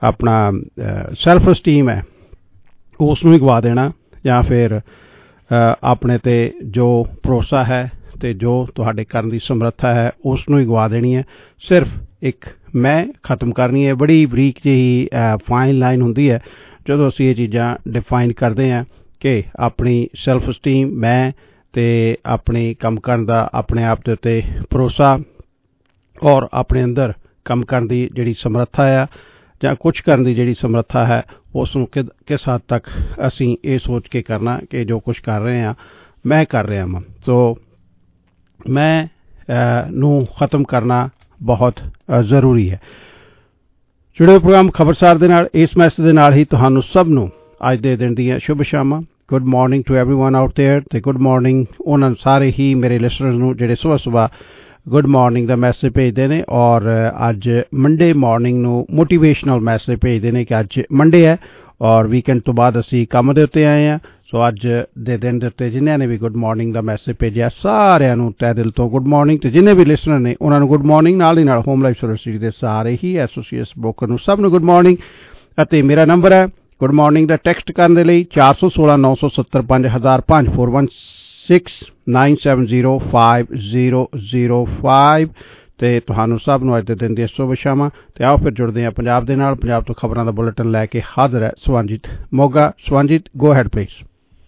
ਆਪਣਾ ਸੈਲਫ ਸਟੀਮ ਹੈ ਉਸ ਨੂੰ ਹੀ ਗਵਾ ਦੇਣਾ, ਜਾਂ ਫਿਰ ਆਪਣੇ 'ਤੇ ਜੋ ਭਰੋਸਾ ਹੈ ਅਤੇ ਜੋ ਤੁਹਾਡੇ ਕਰਨ ਦੀ ਸਮਰੱਥਾ ਹੈ ਉਸ ਨੂੰ ਹੀ ਗਵਾ ਦੇਣੀ ਹੈ। ਸਿਰਫ ਇੱਕ ਮੈਂ ਖ਼ਤਮ ਕਰਨੀ ਹੈ। ਬੜੀ ਬਰੀਕ ਜਿਹੀ ਫਾਈਨ ਲਾਈਨ ਹੁੰਦੀ ਹੈ ਜਦੋਂ ਅਸੀਂ ਇਹ ਚੀਜ਼ਾਂ ਡਿਫਾਈਨ ਕਰਦੇ ਹਾਂ ਕਿ ਆਪਣੀ ਸੈਲਫ ਸਟੀਮ, ਮੈਂ ਅਤੇ ਆਪਣੇ ਕੰਮ ਕਰਨ ਦਾ ਆਪਣੇ ਆਪ ਦੇ ਉੱਤੇ ਭਰੋਸਾ ਔਰ ਆਪਣੇ ਅੰਦਰ ਕੰਮ ਕਰਨ ਦੀ ਜਿਹੜੀ ਸਮਰੱਥਾ ਆ ਜਾਂ ਕੁਛ ਕਰਨ ਦੀ ਜਿਹੜੀ ਸਮਰੱਥਾ ਹੈ ਉਸ ਨੂੰ ਕਿ ਕਿਸ ਹੱਦ ਤੱਕ ਅਸੀਂ ਇਹ ਸੋਚ ਕੇ ਕਰਨਾ ਕਿ ਜੋ ਕੁਛ ਕਰ ਰਹੇ ਹਾਂ ਮੈਂ ਕਰ ਰਿਹਾ ਹਾਂ। ਸੋ ਮੈਂ ਨੂੰ ਖ਼ਤਮ ਕਰਨਾ ਬਹੁਤ ਜ਼ਰੂਰੀ ਹੈ। ਜੁੜੇ ਪ੍ਰੋਗਰਾਮ ਖਬਰਸਾਰ ਦੇ ਨਾਲ ਇਸ ਮੈਸੇਜ ਦੇ ਨਾਲ ਹੀ ਤੁਹਾਨੂੰ ਸਭ ਨੂੰ ਅੱਜ ਦੇ ਦਿਨ ਦੀਆਂ ਸ਼ੁਭ ਸ਼ਾਮਾਂ। Good morning to everyone out there, ਅਤੇ ਗੁੱਡ ਮਾਰਨਿੰਗ ਉਹਨਾਂ ਸਾਰੇ ਹੀ ਮੇਰੇ ਲਿਸਨਰਸ ਨੂੰ ਜਿਹੜੇ ਸੁਬਾਹ ਸੁਬਾਹ ਗੁੱਡ ਮਾਰਨਿੰਗ ਦਾ ਮੈਸੇਜ ਭੇਜਦੇ ਨੇ ਔਰ ਅੱਜ ਮੰਡੇ ਮਾਰਨਿੰਗ ਨੂੰ ਮੋਟੀਵੇਸ਼ਨਲ ਮੈਸੇਜ ਭੇਜਦੇ ਨੇ ਕਿ ਅੱਜ ਮੰਡੇ ਹੈ ਔਰ ਵੀਕਐਂਡ ਤੋਂ ਬਾਅਦ ਅਸੀਂ ਕੰਮ ਦੇ ਉੱਤੇ ਆਏ ਹਾਂ। ਸੋ ਅੱਜ ਦੇ ਦਿਨ ਦੇ ਉੱਤੇ ਜਿਨ੍ਹਾਂ ਨੇ ਵੀ ਗੁੱਡ ਮਾਰਨਿੰਗ ਦਾ ਮੈਸੇਜ ਭੇਜਿਆ ਸਾਰਿਆਂ ਨੂੰ ਤਹਿ ਦਿਲ ਤੋਂ ਗੁੱਡ ਮਾਰਨਿੰਗ, ਅਤੇ ਜਿੰਨੇ ਵੀ ਲਿਸਨਰ ਨੇ ਉਹਨਾਂ ਨੂੰ ਗੁੱਡ ਮਾਰਨਿੰਗ। ਨਾਲ ਦੀ ਨਾਲ ਹੋਮ ਲਾਈਫ ਯੂਨੀਵਰਸਿਟੀ ਦੇ ਸਾਰੇ ਹੀ ਐਸੋਸੀਏਟਸ ਬੋਕਰ ਨੂੰ ਸਭ ਨੂੰ ਗੁੱਡ ਮਾਰਨਿੰਗ। ਅਤੇ ਮੇਰਾ ਨੰਬਰ ਹੈ ਗੁੱਡ ਮਾਰਨਿੰਗ ਦਾ ਟੈਕਸਟ ਕਰਨ ਦੇ ਲਈ ਚਾਰ ਸੌ ਸੋਲਾਂ ਨੌ ਸੌ ਸੱਤਰ ਪੰਜ ਹਜ਼ਾਰ ਪੰਜ four one six nine seven zero five zero zero five. ਅਤੇ ਤੁਹਾਨੂੰ ਸਭ ਨੂੰ ਅੱਜ ਦੇ ਦਿਨ ਦੀਆਂ ਸ਼ੁਭ ਸ਼ਾਮਾਂ। ਅਤੇ ਆਓ ਫਿਰ ਜੁੜਦੇ ਹਾਂ ਪੰਜਾਬ ਦੇ ਨਾਲ। ਪੰਜਾਬ ਤੋਂ ਖਬਰਾਂ ਦਾ ਬੁਲੇਟਿਨ ਲੈ ਕੇ ਹਾਜ਼ਰ ਹੈ Swanjeet Moga. Swanjeet, go ahead please.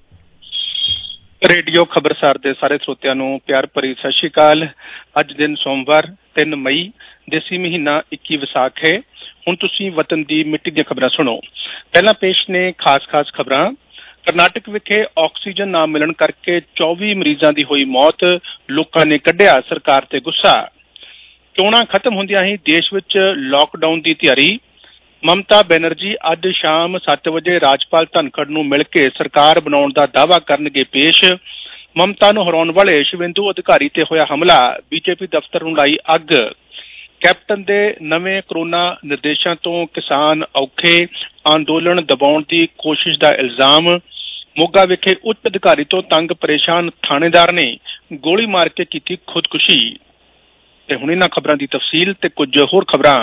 Radio Khabarsar ਦੇ ਸਾਰੇ ਸਰੋਤਿਆਂ ਨੂੰ ਪਿਆਰ ਭਰੀ ਸਤਿ ਸ਼੍ਰੀ ਅਕਾਲ। ਅੱਜ ਦਿਨ ਸੋਮਵਾਰ ਤਿੰਨ ਮਈ, ਦੇਸੀ ਮਹੀਨਾ ਇੱਕੀ ਵਿਸਾਖ ਹੈ। ਹੁਣ ਤੁਸੀਂ ਵਤਨ ਦੀ ਮਿੱਟੀ ਦੀਆਂ ਖਬਰਾਂ ਸੁਣੋ। ਪਹਿਲਾਂ ਪੇਸ਼ ਨੇ ਖਾਸ ਖਾਸ ਖਬਰਾਂ। ਕਰਨਾਟਕ ਵਿਖੇ ਆਕਸੀਜਨ ਨਾ ਮਿਲਣ ਕਰਕੇ ਚੌਵੀ ਮਰੀਜ਼ਾਂ ਦੀ ਹੋਈ ਮੌਤ, ਲੋਕਾਂ ਨੇ ਕੱਢਿਆ ਸਰਕਾਰ ਤੇ ਗੁੱਸਾ। ਚੋਣਾਂ ਖਤਮ ਹੁੰਦਿਆਂ ਹੀ ਦੇਸ਼ ਵਿੱਚ ਲਾਕਡਾਊਨ ਦੀ ਤਿਆਰੀ। ਮਮਤਾ ਬੈਨਰਜੀ ਅੱਜ ਸ਼ਾਮ ਸੱਤ ਵਜੇ ਰਾਜਪਾਲ ਧਨਖੜ ਨੂੰ ਮਿਲ ਕੇ ਸਰਕਾਰ ਬਣਾਉਣ ਦਾ ਦਾਅਵਾ ਕਰਨਗੇ ਪੇਸ਼। ਮਮਤਾ ਨੂੰ ਹਰਾਉਣ ਵਾਲੇ ਸ਼ਿਵੇਂਦੂ ਅਧਿਕਾਰੀ ਤੇ ਹੋਇਆ ਹਮਲਾ, ਬੀਜੇਪੀ ਦਫ਼ਤਰ ਨੂੰ ਲਾਈ ਅੱਗ। ਕੈਪਟਨ ਦੇ ਨਵੇਂ ਕਰੋਨਾ ਨਿਰਦੇਸ਼ਾਂ ਤੋਂ ਕਿਸਾਨ ਔਖੇ, ਅੰਦੋਲਨ ਦਬਾਉਣ ਦੀ ਕੋਸ਼ਿਸ਼ ਦਾ ਇਲਜ਼ਾਮ। ਮੋਗਾ ਵਿਖੇ ਉੱਚ ਅਧਿਕਾਰੀ ਤੋਂ ਤੰਗ ਪਰੇਸ਼ਾਨ ਥਾਣੇਦਾਰ ਨੇ ਗੋਲੀ ਮਾਰ ਕੇ ਕੀਤੀ ਖੁਦਕੁਸ਼ੀ। ਤੇ ਹੁਣ ਇਹਨਾਂ ਖਬਰਾਂ ਦੀ ਤਫਸੀਲ ਤੇ ਕੁਝ ਹੋਰ ਖਬਰਾਂ।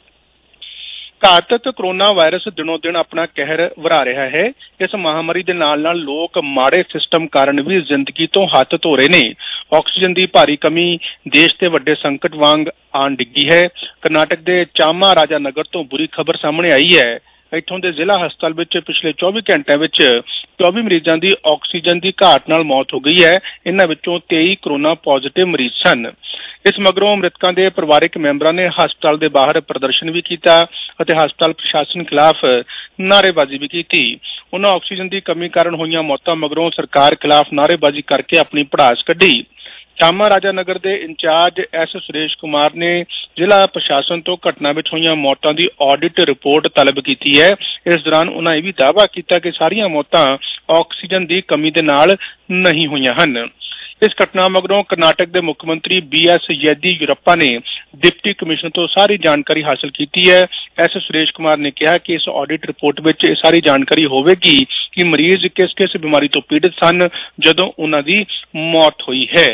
ਘਾਤਕ ਕਰੋਨਾ ਵਾਇਰਸ ਦਿਨੋਂ ਦਿਨ ਆਪਣਾ ਕਹਿਰ ਵਰਾ ਰਿਹਾ ਹੈ। ਇਸ ਮਹਾਮਾਰੀ ਦੇ ਨਾਲ ਨਾਲ ਲੋਕ ਮਾੜੇ ਸਿਸਟਮ ਕਾਰਨ ਵੀ ਜ਼ਿੰਦਗੀ ਤੋਂ ਹੱਥ ਧੋ ਰਹੇ ਨੇ। ਆਕਸੀਜਨ ਦੀ ਭਾਰੀ ਕਮੀ ਦੇਸ਼ ਦੇ ਵੱਡੇ ਸੰਕਟ ਵਾਂਗ ਆਣ ਡਿੱਗੀ ਹੈ। ਕਰਨਾਟਕ ਦੇ ਚਾਮਾ ਰਾਜਾ ਨਗਰ ਤੋਂ ਬੁਰੀ ਖਬਰ ਸਾਹਮਣੇ ਆਈ ਹੈ। ਇੱਥੋਂ ਦੇ ਜ਼ਿਲ੍ਹਾ ਹਸਪਤਾਲ ਵਿੱਚ ਪਿਛਲੇ ਚੌਵੀ ਘੰਟਿਆਂ ਵਿੱਚ ਚੌਵੀ ਮਰੀਜ਼ਾਂ ਦੀ ਆਕਸੀਜਨ ਦੀ ਘਾਟ ਨਾਲ ਮੌਤ ਹੋ ਗਈ ਹੈ। ਇਹਨਾਂ ਵਿੱਚੋਂ ਤੇਈ ਕਰੋਨਾ ਪੋਜ਼ਿਟਿਵ ਮਰੀਜ਼ ਸਨ। ਇਸ ਮਗਰੋਂ ਮ੍ਰਿਤਕਾਂ ਦੇ ਪਰਿਵਾਰਕ ਮੈਂਬਰਾਂ ਨੇ ਹਸਪਤਾਲ ਦੇ ਬਾਹਰ ਪ੍ਰਦਰਸ਼ਨ ਵੀ ਕੀਤਾ ਅਤੇ ਹਸਪਤਾਲ ਪ੍ਰਸ਼ਾਸਨ ਖਿਲਾਫ ਨਾਅਰੇਬਾਜ਼ੀ ਵੀ ਕੀਤੀ। ਉਹਨਾਂ ਆਕਸੀਜਨ ਦੀ ਕਮੀ ਕਾਰਨ ਹੋਈਆਂ ਮੌਤਾਂ ਮਗਰੋਂ ਸਰਕਾਰ ਖਿਲਾਫ ਨਾਅਰੇਬਾਜ਼ੀ ਕਰਕੇ ਆਪਣੀ ਭੜਾਸ ਕੱਢੀ। ਚਾਮਾ ਰਾਜਾ ਨਗਰ ਦੇ ਇੰਚਾਰਜ ਐਸ ਸੁਰੇਸ਼ ਕੁਮਾਰ ਨੇ ਜ਼ਿਲ੍ਹਾ ਪ੍ਰਸ਼ਾਸਨ ਤੋਂ ਘਟਨਾ ਵਿੱਚ ਹੋਈਆਂ ਮੌਤਾਂ ਦੀ ਆਡਿਟ ਰਿਪੋਰਟ ਤਲਬ ਕੀਤੀ ਹੈ। ਇਸ ਦੌਰਾਨ ਉਹਨਾਂ ਇਹ ਵੀ ਦਾਅਵਾ ਕੀਤਾ ਕਿ ਸਾਰੀਆਂ ਮੌਤਾਂ ਆਕਸੀਜਨ ਦੀ ਕਮੀ ਦੇ ਨਾਲ ਨਹੀਂ ਹੋਈਆਂ ਹਨ। ਇਸ ਘਟਨਾ ਮਗਰੋਂ ਕਰਨਾਟਕ ਦੇ ਮੁੱਖ ਮੰਤਰੀ ਬੀ ਐਸ ਯੈਦੀਯੁਰੱਪਾ ਨੇ ਡਿਪਟੀ ਕਮਿਸ਼ਨਰ ਤੋਂ ਸਾਰੀ ਜਾਣਕਾਰੀ ਹਾਸਲ ਕੀਤੀ ਹੈ। ਐਸ ਸੁਰੇਸ਼ ਕੁਮਾਰ ਨੇ ਕਿਹਾ ਕਿ ਇਸ ਆਡਿਟ ਰਿਪੋਰਟ ਵਿੱਚ ਇਹ ਸਾਰੀ ਜਾਣਕਾਰੀ ਹੋਵੇਗੀ ਕਿ ਮਰੀਜ਼ ਕਿਸ ਕਿਸ ਬਿਮਾਰੀ ਤੋਂ ਪੀੜਿਤ ਸਨ ਜਦੋਂ ਉਹਨਾਂ ਦੀ ਮੌਤ ਹੋਈ ਹੈ।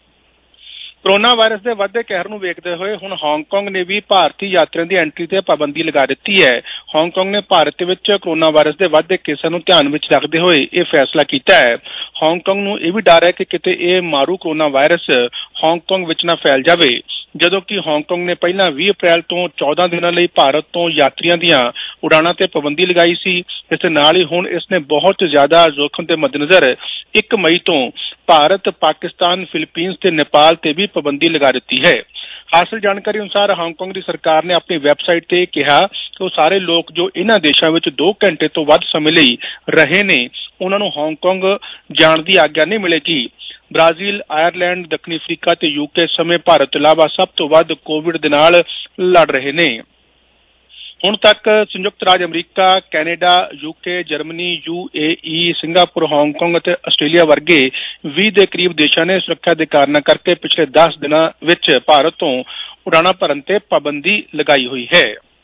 ਕੋਰੋਨਾ ਵਾਇਰਸ ਦੇ ਵੱਧਦੇ ਕਹਿਰ ਨੂੰ ਵੇਖਦੇ ਹੋਏ ਹੁਣ ਹਾਂਗਕਾਂਗ ਨੇ ਵੀ ਭਾਰਤੀ ਯਾਤਰੀਆਂ ਦੀ ਐਂਟਰੀ ਤੇ ਪਾਬੰਦੀ ਲਗਾ ਦਿੱਤੀ ਹੈ। ਹਾਂਗਕਾਂਗ ਨੇ ਭਾਰਤ ਵਿੱਚ ਕੋਰੋਨਾ ਵਾਇਰਸ ਦੇ ਵੱਧਦੇ ਕੇਸਾਂ ਨੂੰ ਧਿਆਨ ਵਿੱਚ ਰੱਖਦੇ ਹੋਏ ਇਹ ਫੈਸਲਾ ਕੀਤਾ ਹੈ। ਹਾਂਗਕਾਂਗ ਨੂੰ ਇਹ ਵੀ ਡਰ ਹੈ ਕਿ ਕਿਤੇ ਇਹ ਮਾਰੂ ਕੋਰੋਨਾ ਵਾਇਰਸ ਹਾਂਗਕਾਂਗ ਵਿੱਚ ਨਾ ਫੈਲ ਜਾਵੇ। ਜਦੋਂ ਕਿ ਹਾਂਗਕਾਂਗ ਨੇ ਪਹਿਲਾਂ ਵੀਹ ਅਪ੍ਰੈਲ ਤੋਂ ਚੌਦਾਂ ਦਿਨਾਂ ਲਈ ਭਾਰਤ ਤੋਂ ਯਾਤਰੀਆਂ ਦੀਆਂ ਉਡਾਣਾਂ ਤੇ ਪਾਬੰਦੀ ਲਗਾਈ ਸੀ। ਇਸ ਦੇ ਨਾਲ ਹੀ ਹੁਣ ਇਸ ਨੇ ਬਹੁਤ ਜ਼ਿਆਦਾ ਜੋਖਮ ਦੇ ਮੱਦੇਨਜ਼ਰ ਇੱਕ ਮਈ ਤੋਂ ਭਾਰਤ, ਪਾਕਿਸਤਾਨ, ਫਿਲੀਪੀਨਸ ਤੇ ਨੇਪਾਲ ਤੇ ਵੀ ਪਾਬੰਦੀ ਲਗਾ ਦਿੱਤੀ ਹੈ। ਹਾਸਲ ਜਾਣਕਾਰੀ ਅਨੁਸਾਰ ਹਾਂਗਕਾਂਗ ਦੀ ਸਰਕਾਰ ਨੇ ਆਪਣੀ ਵੈਬਸਾਈਟ ਤੇ ਕਿਹਾ ਕਿ ਉਹ ਸਾਰੇ ਲੋਕ ਜੋ ਇਹਨਾਂ ਦੇਸ਼ਾਂ ਵਿੱਚ ਦੋ ਘੰਟੇ ਤੋਂ ਵੱਧ ਸਮੇਂ ਲਈ ਰਹੇ ਨੇ ਉਹਨਾਂ ਨੂੰ ਹਾਂਗਕਾਂਗ ਜਾਣ ਦੀ ਆਗਿਆ ਨਹੀਂ ਮਿਲੇਗੀ। ਬ੍ਰਾਜ਼ੀਲ, ਆਇਰਲੈਂਡ, ਦੱਖਣੀ ਅਫਰੀਕਾ ਤੇ ਯੂਕੇ ਸਮੇਤ ਭਾਰਤ ਤੋਂ ਇਲਾਵਾ ਸਭ ਤੋਂ ਵੱਧ ਕੋਵਿਡ ਦੇ ਨਾਲ ਲੜ ਰਹੇ ਨੇ। ਹੁਣ ਤੱਕ ਸੰਯੁਕਤ ਰਾਜ America, Canada, UK, Germany, U A E, Singapore, Hong Kong ਅਤੇ ਆਸਟ੍ਰੇਲੀਆ ਵਰਗੇ ਵੀਹ ਦੇ ਕਰੀਬ ਦੇਸ਼ਾਂ ਨੇ ਸੁਰੱਖਿਆ ਦੇ ਕਾਰਨਾਂ ਕਰਕੇ ਪਿਛਲੇ ਦਸ ਦਿਨਾਂ ਵਿੱਚ ਭਾਰਤ ਤੋਂ ਉਡਾਣਾਂ ਭਰਨ ਤੇ ਪਾਬੰਦੀ ਲਗਾਈ ਹੋਈ ਹੈ।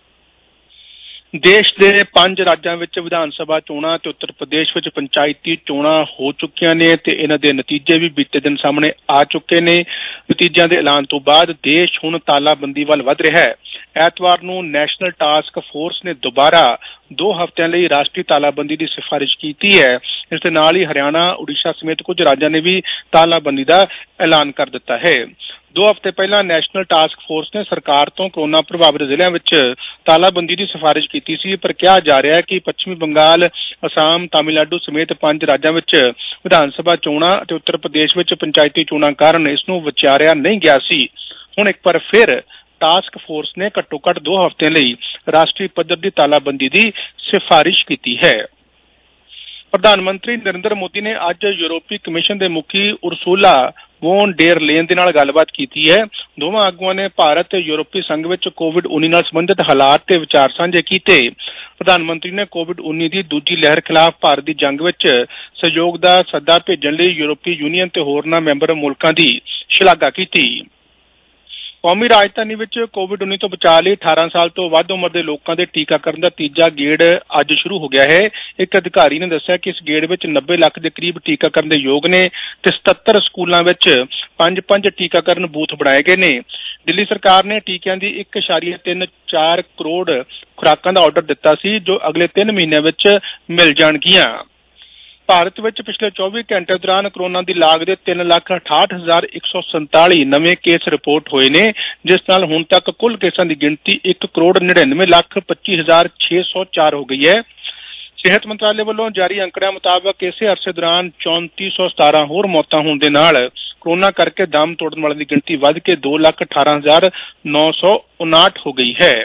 ਦੇਸ਼ ਦੇ ਪੰਜ ਰਾਜਾਂ ਵਿੱਚ ਵਿਧਾਨ ਸਭਾ ਚੋਣਾਂ ਤੇ ਉੱਤਰ ਪ੍ਰਦੇਸ਼ ਵਿੱਚ ਪੰਚਾਇਤੀ ਚੋਣਾਂ ਹੋ ਚੁੱਕੀਆਂ ਨੇ ਤੇ ਇਹਨਾਂ ਦੇ ਨਤੀਜੇ ਵੀ ਬੀਤੇ ਦਿਨ ਸਾਹਮਣੇ ਆ ਚੁੱਕੇ ਨੇ। ਨਤੀਜਿਆਂ ਦੇ ਐਲਾਨ ਤੋਂ ਬਾਅਦ ਦੇਸ਼ ਹੁਣ ਤਾਲਾਬੰਦੀ ਵੱਲ ਵਧ ਰਿਹਾ ਹੈ। ਐਤਵਾਰ ਨੂੰ ਨੈਸ਼ਨਲ ਟਾਸਕ ਫੋਰਸ ਨੇ ਦੁਬਾਰਾ ਦੋ ਹਫ਼ਤਿਆਂ ਲਈ ਰਾਸ਼ਟਰੀ ਤਾਲਾਬੰਦੀ ਦੀ ਸਿਫਾਰਿਸ਼ ਕੀਤੀ ਹੈ। ਇਸ ਦੇ ਨਾਲ ਹੀ ਹਰਿਆਣਾ, ਉੜੀਸਾ ਸਮੇਤ ਕੁਝ ਰਾਜਾਂ ਨੇ ਵੀ ਤਾਲਾਬੰਦੀ ਦਾ ਐਲਾਨ ਕਰ ਦਿੱਤਾ ਹੈ। ਦੋ ਹਫ਼ਤੇ ਪਹਿਲਾਂ ਨੈਸ਼ਨਲ ਟਾਸਕ ਫੋਰਸ ਨੇ ਸਰਕਾਰ ਤੋਂ ਕੋਰੋਨਾ ਪ੍ਰਭਾਵਿਤ ਜ਼ਿਲ੍ਹਿਆਂ ਵਿੱਚ ਤਾਲਾਬੰਦੀ ਦੀ ਸਿਫਾਰਿਸ਼ ਕੀਤੀ ਸੀ, ਪਰ ਕਿਹਾ ਜਾ ਰਿਹਾ ਹੈ ਕਿ ਪੱਛਮੀ ਬੰਗਾਲ, ਅਸਾਮ, ਤਾਮਿਲਨਾਡੂ ਸਮੇਤ ਪੰਜ ਰਾਜਾਂ ਵਿੱਚ ਵਿਧਾਨ ਸਭਾ ਚੋਣਾਂ ਅਤੇ ਉੱਤਰ ਪ੍ਰਦੇਸ਼ ਵਿੱਚ ਪੰਚਾਇਤੀ ਚੋਣਾਂ ਕਾਰਨ ਇਸ ਨੂੰ ਵਿਚਾਰਿਆ ਨਹੀਂ ਗਿਆ ਸੀ। ਹੁਣ ਇੱਕ ਵਾਰ ਫਿਰ ਟਾਸਕ ਫੋਰਸ ਨੇ ਘੱਟੋ ਘੱਟ ਦੋ ਹਫ਼ਤਿਆਂ ਲਈ ਰਾਸ਼ਟਰੀ ਪੱਧਰ ਦੀ ਤਾਲਾਬੰਦੀ ਦੀ ਸਿਫਾਰਿਸ਼ ਕੀਤੀ ਹੈ। ਪ੍ਰਧਾਨ ਮੰਤਰੀ ਨਰਿੰਦਰ ਮੋਦੀ ਨੇ ਅੱਜ ਯੂਰਪੀ ਕਮਿਸ਼ਨ ਦੇ ਮੁਖੀ ਉਰਸੂਲਾ ਵੋਨ ਡੇਰ ਲੇਨ ਦੇ ਨਾਲ ਗੱਲਬਾਤ ਕੀਤੀ ਹੈ। ਦੋਵਾਂ ਆਗੂਆਂ ਨੇ ਭਾਰਤ ਤੇ ਯੂਰਪੀ ਸੰਘ ਵਿੱਚ ਕੋਵਿਡ ਉੱਨੀ ਨਾਲ ਸੰਬੰਧਿਤ ਹਾਲਾਤ ਤੇ ਵਿਚਾਰ ਸਾਂਝੇ ਕੀਤੇ। ਪ੍ਰਧਾਨ ਮੰਤਰੀ ਨੇ ਕੋਵਿਡ ਉੱਨੀ ਦੀ ਦੂਜੀ ਲਹਿਰ ਖਿਲਾਫ ਭਾਰਤ ਦੀ ਜੰਗ ਵਿੱਚ ਸਹਿਯੋਗ ਦਾ ਸੱਦਾ ਭੇਜਣ ਲਈ ਯੂਰਪੀ ਯੂਨੀਅਨ ਤੇ ਹੋਰਨਾਂ ਮੈਂਬਰ ਮੁਲਕਾਂ ਦੀ ਸ਼ਲਾਘਾ ਕੀਤੀ। ਕੌਮੀ ਰਾਜਧਾਨੀ ਵਿੱਚ ਕੋਵਿਡ ਉੱਨੀ ਤੋਂ ਬਚਾਅ ਲਈ ਅਠਾਰਾਂ ਸਾਲ ਤੋਂ ਵੱਧ ਉਮਰ ਦੇ ਲੋਕਾਂ ਦੇ ਟੀਕਾਕਰਨ ਦਾ ਤੀਜਾ ਗੇੜ ਅੱਜ ਸ਼ੁਰੂ ਹੋ ਗਿਆ ਹੈ। ਇੱਕ ਅਧਿਕਾਰੀ ਨੇ ਦੱਸਿਆ ਕਿ ਇਸ ਗੇੜ ਵਿੱਚ ਨੱਬੇ ਲੱਖ ਦੇ ਕਰੀਬ ਟੀਕਾਕਰਨ ਦੇ ਯੋਗ ਨੇ ਤੇ ਸਤੱਤਰ ਸਕੂਲਾਂ ਵਿੱਚ ਪੰਜ ਪੰਜ ਟੀਕਾਕਰਨ ਬੂਥ ਬਣਾਏ ਗਏ ਨੇ। ਦਿੱਲੀ ਸਰਕਾਰ ਨੇ ਟੀਕਿਆਂ ਦੀ ਇੱਕ ਇਸ਼ਾਰੀਆ ਤਿੰਨ ਚਾਰ ਕਰੋੜ ਖੁਰਾਕਾਂ ਦਾ ਆਰਡਰ ਦਿੱਤਾ ਸੀ, ਜੋ ਅਗਲੇ ਤਿੰਨ ਮਹੀਨਿਆਂ ਵਿੱਚ ਮਿਲ ਜਾਣਗੀਆਂ। ਭਾਰਤ ਵਿੱਚ ਪਿਛਲੇ ਚੌਵੀ ਘੰਟੇ ਦੌਰਾਨ ਕੋਰੋਨਾ ਦੀ ਲਾਗ ਦੇ ਤਿੰਨ ਲੱਖ ਅਠਾਹਠ ਹਜ਼ਾਰ ਇੱਕ ਸੌ ਸੰਤਾਲੀ ਨਵੇਂ ਕੇਸ ਰਿਪੋਰਟ ਹੋਏ ਨੇ, ਜਿਸ ਨਾਲ ਹੁਣ ਤੱਕ ਕੁੱਲ ਕੇਸਾਂ ਦੀ ਗਿਣਤੀ ਇੱਕ ਕਰੋੜ ਨੜਿਨਵੇਂ ਲੱਖ ਪੱਚੀ ਹਜ਼ਾਰ ਛੇ ਸੌ ਚਾਰ ਹੋ ਗਈ ਹੈ। ਸਿਹਤ ਮੰਤਰਾਲੇ ਵੱਲੋਂ ਜਾਰੀ ਅੰਕੜਿਆਂ ਮੁਤਾਬਕ ਇਸੇ ਅਰਸੇ ਦੌਰਾਨ ਚੌਂਤੀ ਸੌ ਸਤਾਰਾਂ ਹੋਰ ਮੌਤਾਂ ਹੋਣ ਦੇ ਨਾਲ ਕੋਰੋਨਾ ਕਰਕੇ ਦਮ ਤੋੜਨ ਵਾਲਿਆਂ ਦੀ ਗਿਣਤੀ ਵੱਧ ਕੇ ਦੋ ਲੱਖ ਅਠਾਰਾਂ ਹਜ਼ਾਰ ਨੌ ਸੌ ਉਨਾਹਠ ਹੋ ਗਈ ਹੈ।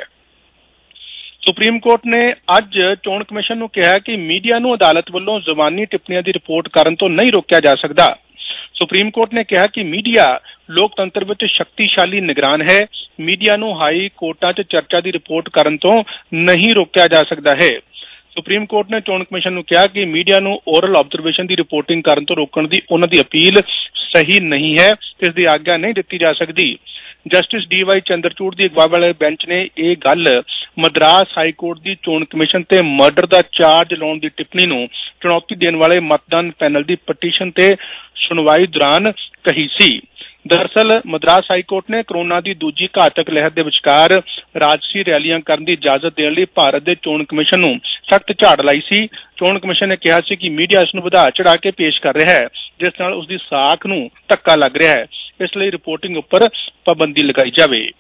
ਸੁਪਰੀਮ ਕੋਰਟ ਨੇ ਅੱਜ ਚੋਣ ਕਮਿਸ਼ਨ ਨੂੰ ਕਿਹਾ ਕਿ ਮੀਡੀਆ ਨੂੰ ਅਦਾਲਤ ਵੱਲੋਂ ਜ਼ੁਬਾਨੀ ਟਿੱਪਣੀਆਂ ਦੀ ਰਿਪੋਰਟ ਕਰਨ ਤੋਂ ਨਹੀਂ ਰੋਕਿਆ ਜਾ ਸਕਦਾ। ਸੁਪਰੀਮ ਕੋਰਟ ਨੇ ਕਿਹਾ ਕਿ ਮੀਡੀਆ ਲੋਕਤੰਤਰ ਵਿੱਚ ਸ਼ਕਤੀਸ਼ਾਲੀ ਨਿਗਰਾਨ ਹੈ। ਮੀਡੀਆ ਨੂੰ ਹਾਈ ਕੋਰਟਾਂ 'ਚ ਚਰਚਾ ਦੀ ਰਿਪੋਰਟ ਕਰਨ ਤੋਂ ਨਹੀਂ ਰੋਕਿਆ ਜਾ ਸਕਦਾ ਹੈ। ਸੁਪਰੀਮ ਕੋਰਟ ਨੇ ਚੋਣ ਕਮਿਸ਼ਨ ਨੂੰ ਕਿਹਾ ਕਿ ਮੀਡੀਆ ਨੂੰ ਓਰਲ ਆਬਜ਼ਰਵੇਸ਼ਨ ਦੀ ਰਿਪੋਰਟਿੰਗ ਕਰਨ ਤੋਂ ਰੋਕਣ ਦੀ ਉਹਨਾਂ ਦੀ ਅਪੀਲ ਸਹੀ ਨਹੀਂ ਹੈ, ਇਸ ਦੀ ਆਗਿਆ ਨਹੀਂ ਦਿੱਤੀ ਜਾ ਸਕਦੀ। ਜਸਟਿਸ ਡੀ ਵਾਈ ਚੰਦਰਚੂੜ ਦੀ ਅਗਵਾਈ ਵਾਲੇ ਬੈਂਚ ਨੇ ਇਹ ਗੱਲ ਮਦਰਾਸ ਹਾਈ ਕੋਰਟ ਦੀ ਚੋਣ ਕਮਿਸ਼ਨ ਤੇ ਮਰਡਰ ਦਾ ਚਾਰਜ ਲਾਉਣ ਦੀ ਟਿੱਪਣੀ ਨੂੰ ਚੁਣੌਤੀ ਦੇਣ ਵਾਲੇ ਮਤਦਾਨ ਪੈਨਲ ਦੀ ਪਟੀਸ਼ਨ ਤੇ ਸੁਣਵਾਈ ਦੌਰਾਨ ਕਹੀ ਸੀ। ਦਰਅਸਲ ਮਦਰਾਸ ਹਾਈ ਕੋਰਟ ਨੇ ਕੋਰੋਨਾ ਦੀ ਦੂਜੀ ਘਾਤਕ ਲਹਿਰ ਦੇ ਵਿਚਕਾਰ ਰਾਜਸੀ ਰੈਲੀਆਂ ਕਰਨ ਦੀ ਇਜਾਜ਼ਤ ਦੇਣ ਲਈ ਭਾਰਤ ਦੇ ਚੋਣ ਕਮਿਸ਼ਨ ਨੂੰ ਸਖਤ ਝਾੜ ਲਾਈ ਸੀ। ਚੋਣ ਕਮਿਸ਼ਨ ਨੇ ਕਿਹਾ ਸੀ ਕਿ ਮੀਡੀਆ ਇਸ ਨੂੰ ਵਧਾ ਚੜਾ ਕੇ ਪੇਸ਼ ਕਰ ਰਿਹਾ ਹੈ, ਜਿਸ ਨਾਲ ਉਸ ਦੀ ਸਾਖ ਨੂੰ ਧੱਕਾ ਲੱਗ ਰਿਹਾ ਹੈ, ਇਸ ਲਈ ਰਿਪੋਰਟਿੰਗ ਉੱਪਰ ਪਾਬੰਦੀ ਲਗਾਈ ਜਾਵੇ।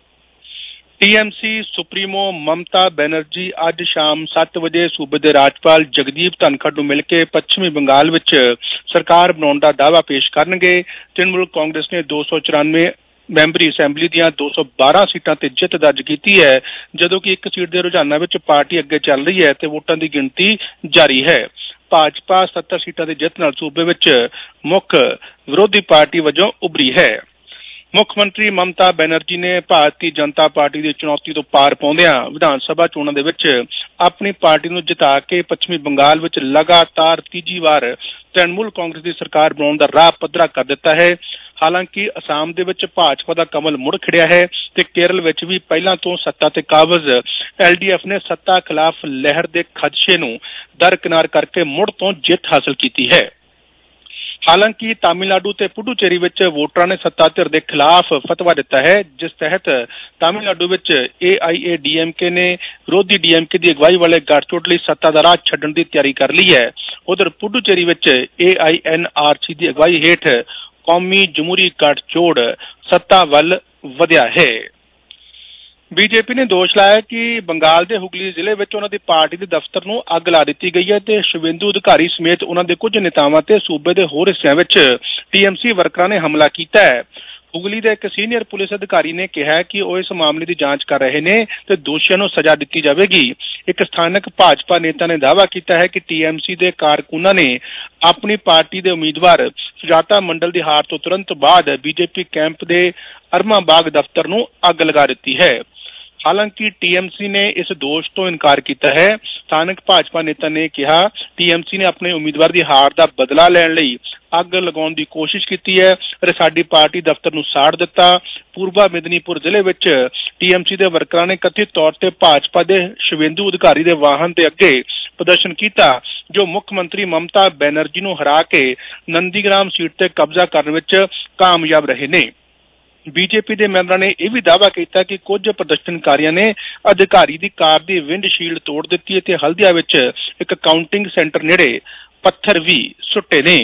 T M C supremo Mamata Banerjee ਅੱਜ ਸ਼ਾਮ ਸੱਤ ਵਜੇ ਸੂਬੇ ਦੇ ਰਾਜਪਾਲ ਜਗਦੀਪ ਧਨਖੜ ਨੂੰ ਮਿਲ ਕੇ ਪੱਛਮੀ ਬੰਗਾਲ ਵਿੱਚ ਸਰਕਾਰ ਬਣਾਉਣ ਦਾ ਦਾਅਵਾ ਪੇਸ਼ ਕਰਨਗੇ। ਤ੍ਰਿਣਮੂਲ ਕਾਂਗਰਸ ਨੇ ਦੋ ਸੌ ਚੁਰਾਨਵੇਂ ਮੈਂਬਰੀ ਅਸੈਂਬਲੀ ਦੀਆਂ ਦੋ ਸੌ ਬਾਰਾਂ ਸੀਟਾਂ ਤੇ ਜਿੱਤ ਦਰਜ ਕੀਤੀ ਹੈ, ਜਦੋਂ ਕਿ ਇੱਕ ਸੀਟ ਦੇ ਰੁਝਾਨਾਂ ਵਿੱਚ ਪਾਰਟੀ ਅੱਗੇ ਚੱਲ ਰਹੀ ਹੈ ਤੇ ਵੋਟਾਂ ਦੀ ਗਿਣਤੀ ਜਾਰੀ ਹੈ। ਭਾਜਪਾ ਸੱਤਰ ਸੀਟਾਂ ਦੀ ਜਿੱਤ ਨਾਲ ਸੂਬੇ ਵਿੱਚ ਮੁੱਖ ਵਿਰੋਧੀ ਪਾਰਟੀ ਵਜੋਂ ਉਭਰੀ ਹੈ। ਮੁੱਖ ਮੰਤਰੀ ਮਮਤਾ ਬੈਨਰਜੀ ਨੇ ਭਾਰਤੀ ਜਨਤਾ ਪਾਰਟੀ ਦੀ ਚੁਣੌਤੀ ਤੋਂ ਪਾਰ ਪਾਉਂਦਿਆਂ ਵਿਧਾਨ ਸਭਾ ਚੋਣਾਂ ਦੇ ਵਿੱਚ ਆਪਣੀ ਪਾਰਟੀ ਨੂੰ ਜਿਤਾ ਕੇ ਪੱਛਮੀ ਬੰਗਾਲ ਵਿੱਚ ਲਗਾਤਾਰ ਤੀਜੀ ਵਾਰ ਤ੍ਰਿਣਮੂਲ ਕਾਂਗਰਸ ਦੀ ਸਰਕਾਰ ਬਣਾਉਣ ਦਾ ਰਾਹ ਪੱਧਰਾ ਕਰ ਦਿੱਤਾ ਹੈ। ਹਾਲਾਂਕਿ ਅਸਾਮ ਦੇ ਵਿੱਚ ਭਾਜਪਾ ਦਾ ਕਮਲ ਮੁੜ ਖਿੜਿਆ ਹੈ ਤੇ ਕੇਰਲ ਵਿੱਚ ਵੀ ਪਹਿਲਾਂ ਤੋਂ ਸੱਤਾ ਤੇ ਕਾਬਜ਼ ਐਲ ਡੀ ਐਫ ਨੇ ਸੱਤਾ ਖਿਲਾਫ ਲਹਿਰ ਦੇ ਖਦਸ਼ੇ ਨੂੰ ਦਰਕਿਨਾਰ ਕਰਕੇ ਮੁੜ ਤੋਂ ਜਿੱਤ ਹਾਸਲ ਕੀਤੀ ਹੈ। ਹਾਲਾਂਕਿ ਤਾਮਿਲਨਾਡੂ ਤੇ ਪੁਡੂਚੇਰੀ ਵਿੱਚ ਵੋਟਰਾਂ ਨੇ ਸੱਤਾ ਧਿਰ ਦੇ ਖਿਲਾਫ ਫਤਵਾ ਦਿੱਤਾ ਹੈ, ਜਿਸ ਤਹਿਤ ਤਾਮਿਲਨਾਡੂ ਵਿੱਚ ਏ ਆਈ ਏ ਡੀ ਐਮ ਕੇ ਨੇ ਵਿਰੋਧੀ ਡੀ ਐਮ ਕੇ ਦੀ ਅਗਵਾਈ ਵਾਲੇ ਗੱਠਜੋੜ ਲਈ ਸੱਤਾ ਦਾ ਰਾਹ ਛੱਡਣ ਦੀ ਤਿਆਰੀ ਕਰ ਲਈ ਹੈ। ਉਧਰ ਪੁਡੂਚੇਰੀ ਵਿੱਚ ਏ ਆਈ ਐਨ ਆਰ ਸੀ ਦੀ ਅਗਵਾਈ ਹੇਠ ਕੌਮੀ ਜਮਹੂਰੀ ਗੱਠਜੋੜ ਸੱਤਾ ਵੱਲ ਵਧਿਆ ਹੈ। ਬੀਜੇਪੀ ਨੇ ਦੋਸ਼ ਲਾਇਆ ਕਿ ਬੰਗਾਲ ਦੇ ਹੁਗਲੀ ਜ਼ਿਲ੍ਹੇ ਵਿੱਚ ਉਹਨਾਂ ਦੀ ਪਾਰਟੀ ਦੇ ਦਫ਼ਤਰ ਨੂੰ ਅੱਗ ਲਾ ਦਿੱਤੀ ਗਈ ਹੈ ਤੇ ਸ਼ਿਵੇਂਦੂ ਅਧਿਕਾਰੀ ਸਮੇਤ ਉਹਨਾਂ ਦੇ ਕੁਝ ਨੇਤਾਵਾਂ ਤੇ ਸੂਬੇ ਦੇ ਹੋਰ ਹਿੱਸਿਆਂ ਵਿੱਚ ਟੀ ਐਮ ਸੀ ਵਰਕਰਾਂ ਨੇ ਹਮਲਾ ਕੀਤਾ ਹੈ। ਹੁਗਲੀ ਦੇ ਇੱਕ ਸੀਨੀਅਰ ਪੁਲਿਸ ਅਧਿਕਾਰੀ ਨੇ ਕਿਹਾ ਕਿ ਉਹ ਇਸ ਮਾਮਲੇ ਦੀ ਜਾਂਚ ਕਰ ਰਹੇ ਨੇ ਤੇ ਦੋਸ਼ੀਆਂ ਨੂੰ ਸਜ਼ਾ ਦਿੱਤੀ ਜਾਵੇਗੀ। ਇੱਕ ਸਥਾਨਕ ਭਾਜਪਾ ਨੇਤਾ ਨੇ ਦਾਅਵਾ ਕੀਤਾ ਹੈ ਕਿ ਟੀ ਐਮ ਸੀ ਦੇ ਕਾਰਕੁਨਾਂ ਨੇ ਆਪਣੀ ਪਾਰਟੀ ਦੇ ਉਮੀਦਵਾਰ ਸੁਜਾਤਾ ਮੰਡਲ ਦੀ ਹਾਰ ਤੋਂ ਤੁਰੰਤ ਬਾਅਦ ਬੀਜੇਪੀ ਕੈਂਪ ਦੇ ਅਰਮਾਬਾਗ ਦਫ਼ਤਰ ਨੂੰ ਅੱਗ ਲਗਾ ਦਿੱਤੀ ਹੈ। ਹਾਲਾਂਕਿ ਟੀ ਐਮ ਸੀ ਨੇ ਇਸ ਦੋਸ਼ ਤੋਂ ਇਨਕਾਰ ਕੀਤਾ ਹੈ। ਸਥਾਨਕ ਭਾਜਪਾ ਨੇਤਾ ਨੇ ਕਿਹਾ ਟੀ ਐਮ ਸੀ ਨੇ ਆਪਣੇ ਉਮੀਦਵਾਰ ਦੀ ਹਾਰ ਦਾ ਬਦਲਾ ਲੈਣ ਲਈ ਅੱਗ ਲਗਾਉਣ ਦੀ ਕੋਸ਼ਿਸ਼ ਕੀਤੀ ਹੈ ਅਤੇ ਸਾਡੀ ਪਾਰਟੀ ਦਫ਼ਤਰ ਨੂੰ ਸਾੜ ਦਿੱਤਾ। ਪੂਰਬਾ ਮਿਦਨੀਪੁਰ ਜ਼ਿਲ੍ਹੇ ਵਿੱਚ ਟੀ ਐਮ ਸੀ ਦੇ ਵਰਕਰਾਂ ਨੇ ਕਥਿਤ ਤੌਰ ਤੇ ਭਾਜਪਾ ਦੇ ਸ਼ਿਵੇਂਦੂ ਅਧਿਕਾਰੀ ਦੇ ਵਾਹਨ ਦੇ ਅੱਗੇ ਪ੍ਰਦਰਸ਼ਨ ਕੀਤਾ, ਜੋ ਮੁੱਖ ਮੰਤਰੀ ਮਮਤਾ ਬੈਨਰਜੀ ਨੂੰ ਹਰਾ ਕੇ ਨੰਦੀਗ੍ਰਾਮ ਸੀਟ ਤੇ ਕਬਜ਼ਾ ਕਰਨ ਵਿੱਚ ਕਾਮਯਾਬ ਰਹੇ ਨੇ। ਬੀਜੇਪੀ ਦੇ ਮੈਂਬਰਾਂ ਨੇ ਇਹ ਵੀ ਦਾਅਵਾ ਕੀਤਾ ਕਿ ਕੁਝ ਪ੍ਰਦਰਸ਼ਨਕਾਰੀਆਂ ਨੇ ਅਧਿਕਾਰੀ ਦੀ ਕਾਰ ਦੀ ਵਿੰਡਸ਼ੀਲਡ ਤੋੜ ਦਿੱਤੀ ਅਤੇ ਹਲਦੀਆ ਵਿੱਚ ਇੱਕ ਕਾਊਂਟਿੰਗ ਸੈਂਟਰ ਨੇੜੇ ਪੱਥਰ ਵੀ ਸੁੱਟੇ ਨੇ।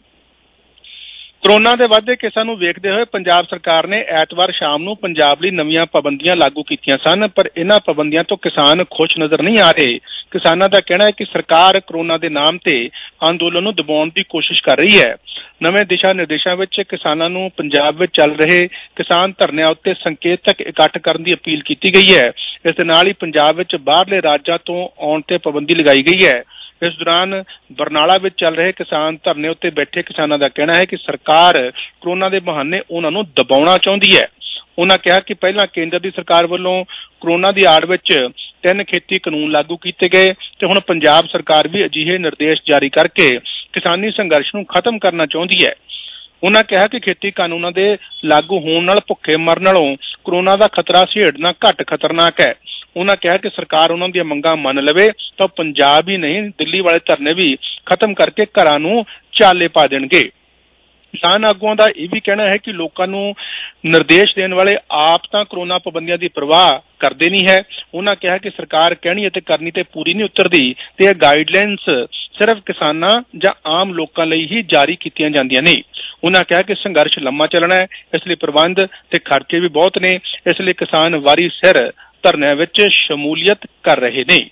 ਕੋਰੋਨਾ ਦੇ ਵੱਧਦੇ ਕੇਸਾਂ ਨੂੰ ਵੇਖਦੇ ਹੋਏ ਪੰਜਾਬ ਸਰਕਾਰ ਨੇ ਐਤਵਾਰ ਸ਼ਾਮ ਨੂੰ ਪੰਜਾਬ ਲਈ ਨਵੀਆਂ ਪਾਬੰਦੀਆਂ ਲਾਗੂ ਕੀਤੀਆਂ ਸਨ, ਪਰ ਇਹਨਾਂ ਪਾਬੰਦੀਆਂ ਤੋਂ ਕਿਸਾਨ ਖੁਸ਼ ਨਜ਼ਰ ਨਹੀਂ ਆ ਰਹੇ। ਕਿਸਾਨਾਂ ਦਾ ਕਹਿਣਾ ਹੈ ਕਿ ਸਰਕਾਰ ਕੋਰੋਨਾ ਦੇ ਨਾਮ ਤੇ ਅੰਦੋਲਨ ਨੂੰ ਦਬਾਉਣ ਦੀ ਕੋਸ਼ਿਸ਼ ਕਰ ਰਹੀ ਹੈ। ਨਵੇਂ ਦਿਸ਼ਾ ਨਿਰਦੇਸ਼ਾਂ ਵਿੱਚ ਕਿਸਾਨਾਂ ਨੂੰ ਪੰਜਾਬ ਵਿੱਚ ਚੱਲ ਰਹੇ ਕਿਸਾਨ ਧਰਨਿਆਂ ਉੱਤੇ ਸੰਕੇਤਕ ਇਕੱਠ ਕਰਨ ਦੀ ਅਪੀਲ ਕੀਤੀ ਗਈ ਹੈ। ਇਸ ਦੇ ਨਾਲ ਹੀ ਪੰਜਾਬ ਵਿੱਚ ਬਾਹਰਲੇ ਰਾਜਾਂ ਤੋਂ ਆਉਣ ਤੇ ਪਾਬੰਦੀ ਲਗਾਈ ਗਈ ਹੈ। ਇਸ ਦੌਰਾਨ ਬਰਨਾਲਾ ਵਿੱਚ ਚੱਲ ਰਹੇ ਕਿਸਾਨ ਧਰਨੇ ਉੱਤੇ ਬੈਠੇ ਕਿਸਾਨਾਂ ਦਾ ਕਹਿਣਾ ਹੈ ਕਿ ਸਰਕਾਰ ਕੋਰੋਨਾ ਦੇ ਬਹਾਨੇ ਉਹਨਾਂ ਨੂੰ ਦਬਾਉਣਾ ਚਾਹੁੰਦੀ ਹੈ। ਉਹਨਾਂ ਕਿਹਾ ਕਿ ਪਹਿਲਾਂ ਕੇਂਦਰ ਦੀ ਸਰਕਾਰ ਵੱਲੋਂ ਕੋਰੋਨਾ ਦੀ ਆੜ ਵਿੱਚ ਤਿੰਨ ਖੇਤੀ ਕਾਨੂੰਨ ਲਾਗੂ ਕੀਤੇ ਗਏ ਤੇ ਹੁਣ ਪੰਜਾਬ ਸਰਕਾਰ ਵੀ ਅਜਿਹੇ ਨਿਰਦੇਸ਼ ਜਾਰੀ ਕਰਕੇ ਕਿਸਾਨੀ ਸੰਘਰਸ਼ ਨੂੰ ਖਤਮ ਕਰਨਾ ਚਾਹੁੰਦੀ ਹੈ। ਉਹਨਾਂ ਕਿਹਾ ਕਿ ਖੇਤੀ ਕਾਨੂੰਨਾਂ ਦੇ ਲਾਗੂ ਹੋਣ ਨਾਲ ਭੁੱਖੇ ਮਰਨ ਨਾਲੋਂ ਕੋਰੋਨਾ ਦਾ ਖਤਰਾ ਸਹੇੜਨਾ ਘੱਟ ਖਤਰਨਾਕ ਹੈ। ਉਹਨਾਂ ਕਿਹਾ ਕਿ ਸਰਕਾਰ ਉਹਨਾਂ ਦੀਆਂ ਮੰਗਾਂ ਮੰਨ ਲਵੇ ਤਾਂ ਪੰਜਾਬ ਹੀ ਨਹੀਂ ਦਿੱਲੀ ਵਾਲੇ ਧਰਨੇ ਵੀ ਖਤਮ ਕਰਕੇ ਘਰਾਂ ਨੂੰ ਚਾਲੇ ਪਾ ਦੇਣਗੇ। ਕਿਸਾਨ ਆਗੂਆਂ ਦਾ ਇਹ ਵੀ ਕਹਿਣਾ ਹੈ ਕਿ ਲੋਕਾਂ ਨੂੰ ਨਿਰਦੇਸ਼ ਦੇਣ ਵਾਲੇ ਆਪ ਤਾਂ ਕੋਰੋਨਾ ਪਾਬੰਦੀਆਂ ਦੀ ਪਰਵਾਹ ਕਰਦੇ ਨਹੀਂ ਹੈ। ਉਹਨਾਂ ਕਿਹਾ ਕਿ ਸਰਕਾਰ ਕਹਿਣੀ ਅਤੇ ਕਰਨੀ ਤੇ ਪੂਰੀ ਨਹੀਂ ਉਤਰਦੀ ਤੇ ਇਹ ਗਾਈਡਲਾਈਨਸ ਸਿਰਫ ਕਿਸਾਨਾਂ ਜਾਂ ਆਮ ਲੋਕਾਂ ਲਈ ਹੀ ਜਾਰੀ ਕੀਤੀਆਂ ਜਾਂਦੀਆਂ ਨੇ। ਉਹਨਾਂ ਕਿਹਾ ਕਿ ਸੰਘਰਸ਼ ਲੰਮਾ ਚੱਲਣਾ ਹੈ, ਇਸ ਲਈ ਪ੍ਰਬੰਧ ਤੇ ਖਰਚੇ ਵੀ ਬਹੁਤ ਨੇ, ਇਸ ਲਈ ਕਿਸਾਨ ਵਾਰੀ ਸਿਰ ਧਰਨਿਆਂ ਵਿੱਚ ਸ਼ਮੂਲੀਅਤ ਕਰ ਰਹੇ ਨੇ।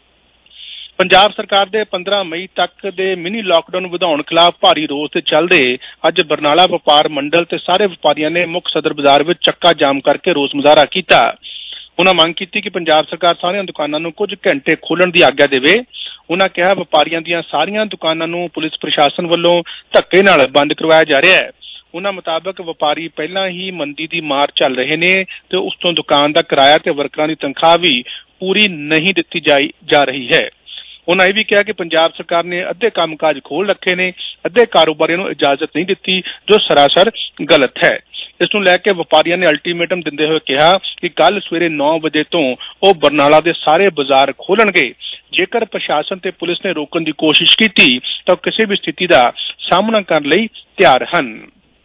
ਪੰਜਾਬ ਸਰਕਾਰ ਦੇ ਪੰਦਰਾਂ ਮਈ ਤੱਕ ਦੇ ਮਿਨੀ ਲਾਕਡਾਊਨ ਵਧਾਉਣ ਖਿਲਾਫ ਭਾਰੀ ਰੋਸ ਦੇ ਚੱਲਦੇ ਅੱਜ ਬਰਨਾਲਾ ਵਪਾਰ ਮੰਡਲ ਤੇ ਸਾਰੇ ਵਪਾਰੀਆਂ ਨੇ ਮੁੱਖ ਸਦਰ ਬਾਜ਼ਾਰ ਵਿੱਚ ਚੱਕਾ ਜਾਮ ਕਰਕੇ ਰੋਸ ਮੁਜ਼ਾਹਰਾ ਕੀਤਾ। ਉਹਨਾਂ ਮੰਗ ਕੀਤੀ ਕਿ ਪੰਜਾਬ ਸਰਕਾਰ ਸਾਰੀਆਂ ਦੁਕਾਨਾਂ ਨੂੰ ਕੁਝ ਘੰਟੇ ਖੋਲ੍ਹਣ ਦੀ ਆਗਿਆ ਦੇਵੇ। ਉਹਨਾਂ ਕਿਹਾ ਵਪਾਰੀਆਂ ਦੀਆਂ ਸਾਰੀਆਂ ਦੁਕਾਨਾਂ ਨੂੰ ਪੁਲਿਸ ਪ੍ਰਸ਼ਾਸਨ ਵੱਲੋਂ ਧੱਕੇ ਨਾਲ ਬੰਦ ਕਰਵਾਇਆ ਜਾ ਰਿਹਾ ਹੈ। ਉਹਨਾਂ ਮੁਤਾਬਕ ਵਪਾਰੀ ਪਹਿਲਾਂ ਹੀ ਮੰਦੀ ਦੀ ਮਾਰ ਚੱਲ ਰਹੇ ਨੇ ਤੇ ਉਸ ਤੋਂ ਦੁਕਾਨ ਦਾ ਕਿਰਾਇਆ ਤੇ ਵਰਕਰਾਂ ਦੀ ਤਨਖਾਹ ਵੀ ਪੂਰੀ ਨਹੀਂ ਦਿੱਤੀ ਜਾਈ ਜਾ ਰਹੀ ਹੈ। ਉਹਨਾਂ ਇਹ ਵੀ ਕਿਹਾ ਕਿ ਪੰਜਾਬ ਸਰਕਾਰ ਨੇ ਅੱਧੇ ਕੰਮਕਾਜ ਖੋਲ੍ਹ ਰੱਖੇ ਨੇ, ਅੱਧੇ ਕਾਰੋਬਾਰੀਆਂ ਨੂੰ ਇਜਾਜ਼ਤ ਨਹੀਂ ਦਿੱਤੀ, ਜੋ ਸਰਾਸਰ ਗਲਤ ਹੈ। ਇਸ ਨੂੰ ਲੈ ਕੇ ਵਪਾਰੀਆਂ ਨੇ ਅਲਟੀਮੇਟਮ ਦਿੰਦੇ ਹੋਏ ਕਿਹਾ ਕਿ ਕੱਲ ਸਵੇਰੇ ਨੌ ਵਜੇ ਤੋਂ ਉਹ ਬਰਨਾਲਾ ਦੇ ਸਾਰੇ ਬਾਜ਼ਾਰ ਖੋਲਣਗੇ। ਜੇਕਰ ਪ੍ਰਸ਼ਾਸਨ ਤੇ ਪੁਲਿਸ ਨੇ ਰੋਕਣ ਦੀ ਕੋਸ਼ਿਸ਼ ਕੀਤੀ ਤਾਂ ਕਿਸੇ ਵੀ ਸਥਿਤੀ ਦਾ ਸਾਹਮਣਾ ਕਰਨ ਲਈ ਤਿਆਰ ਹਨ।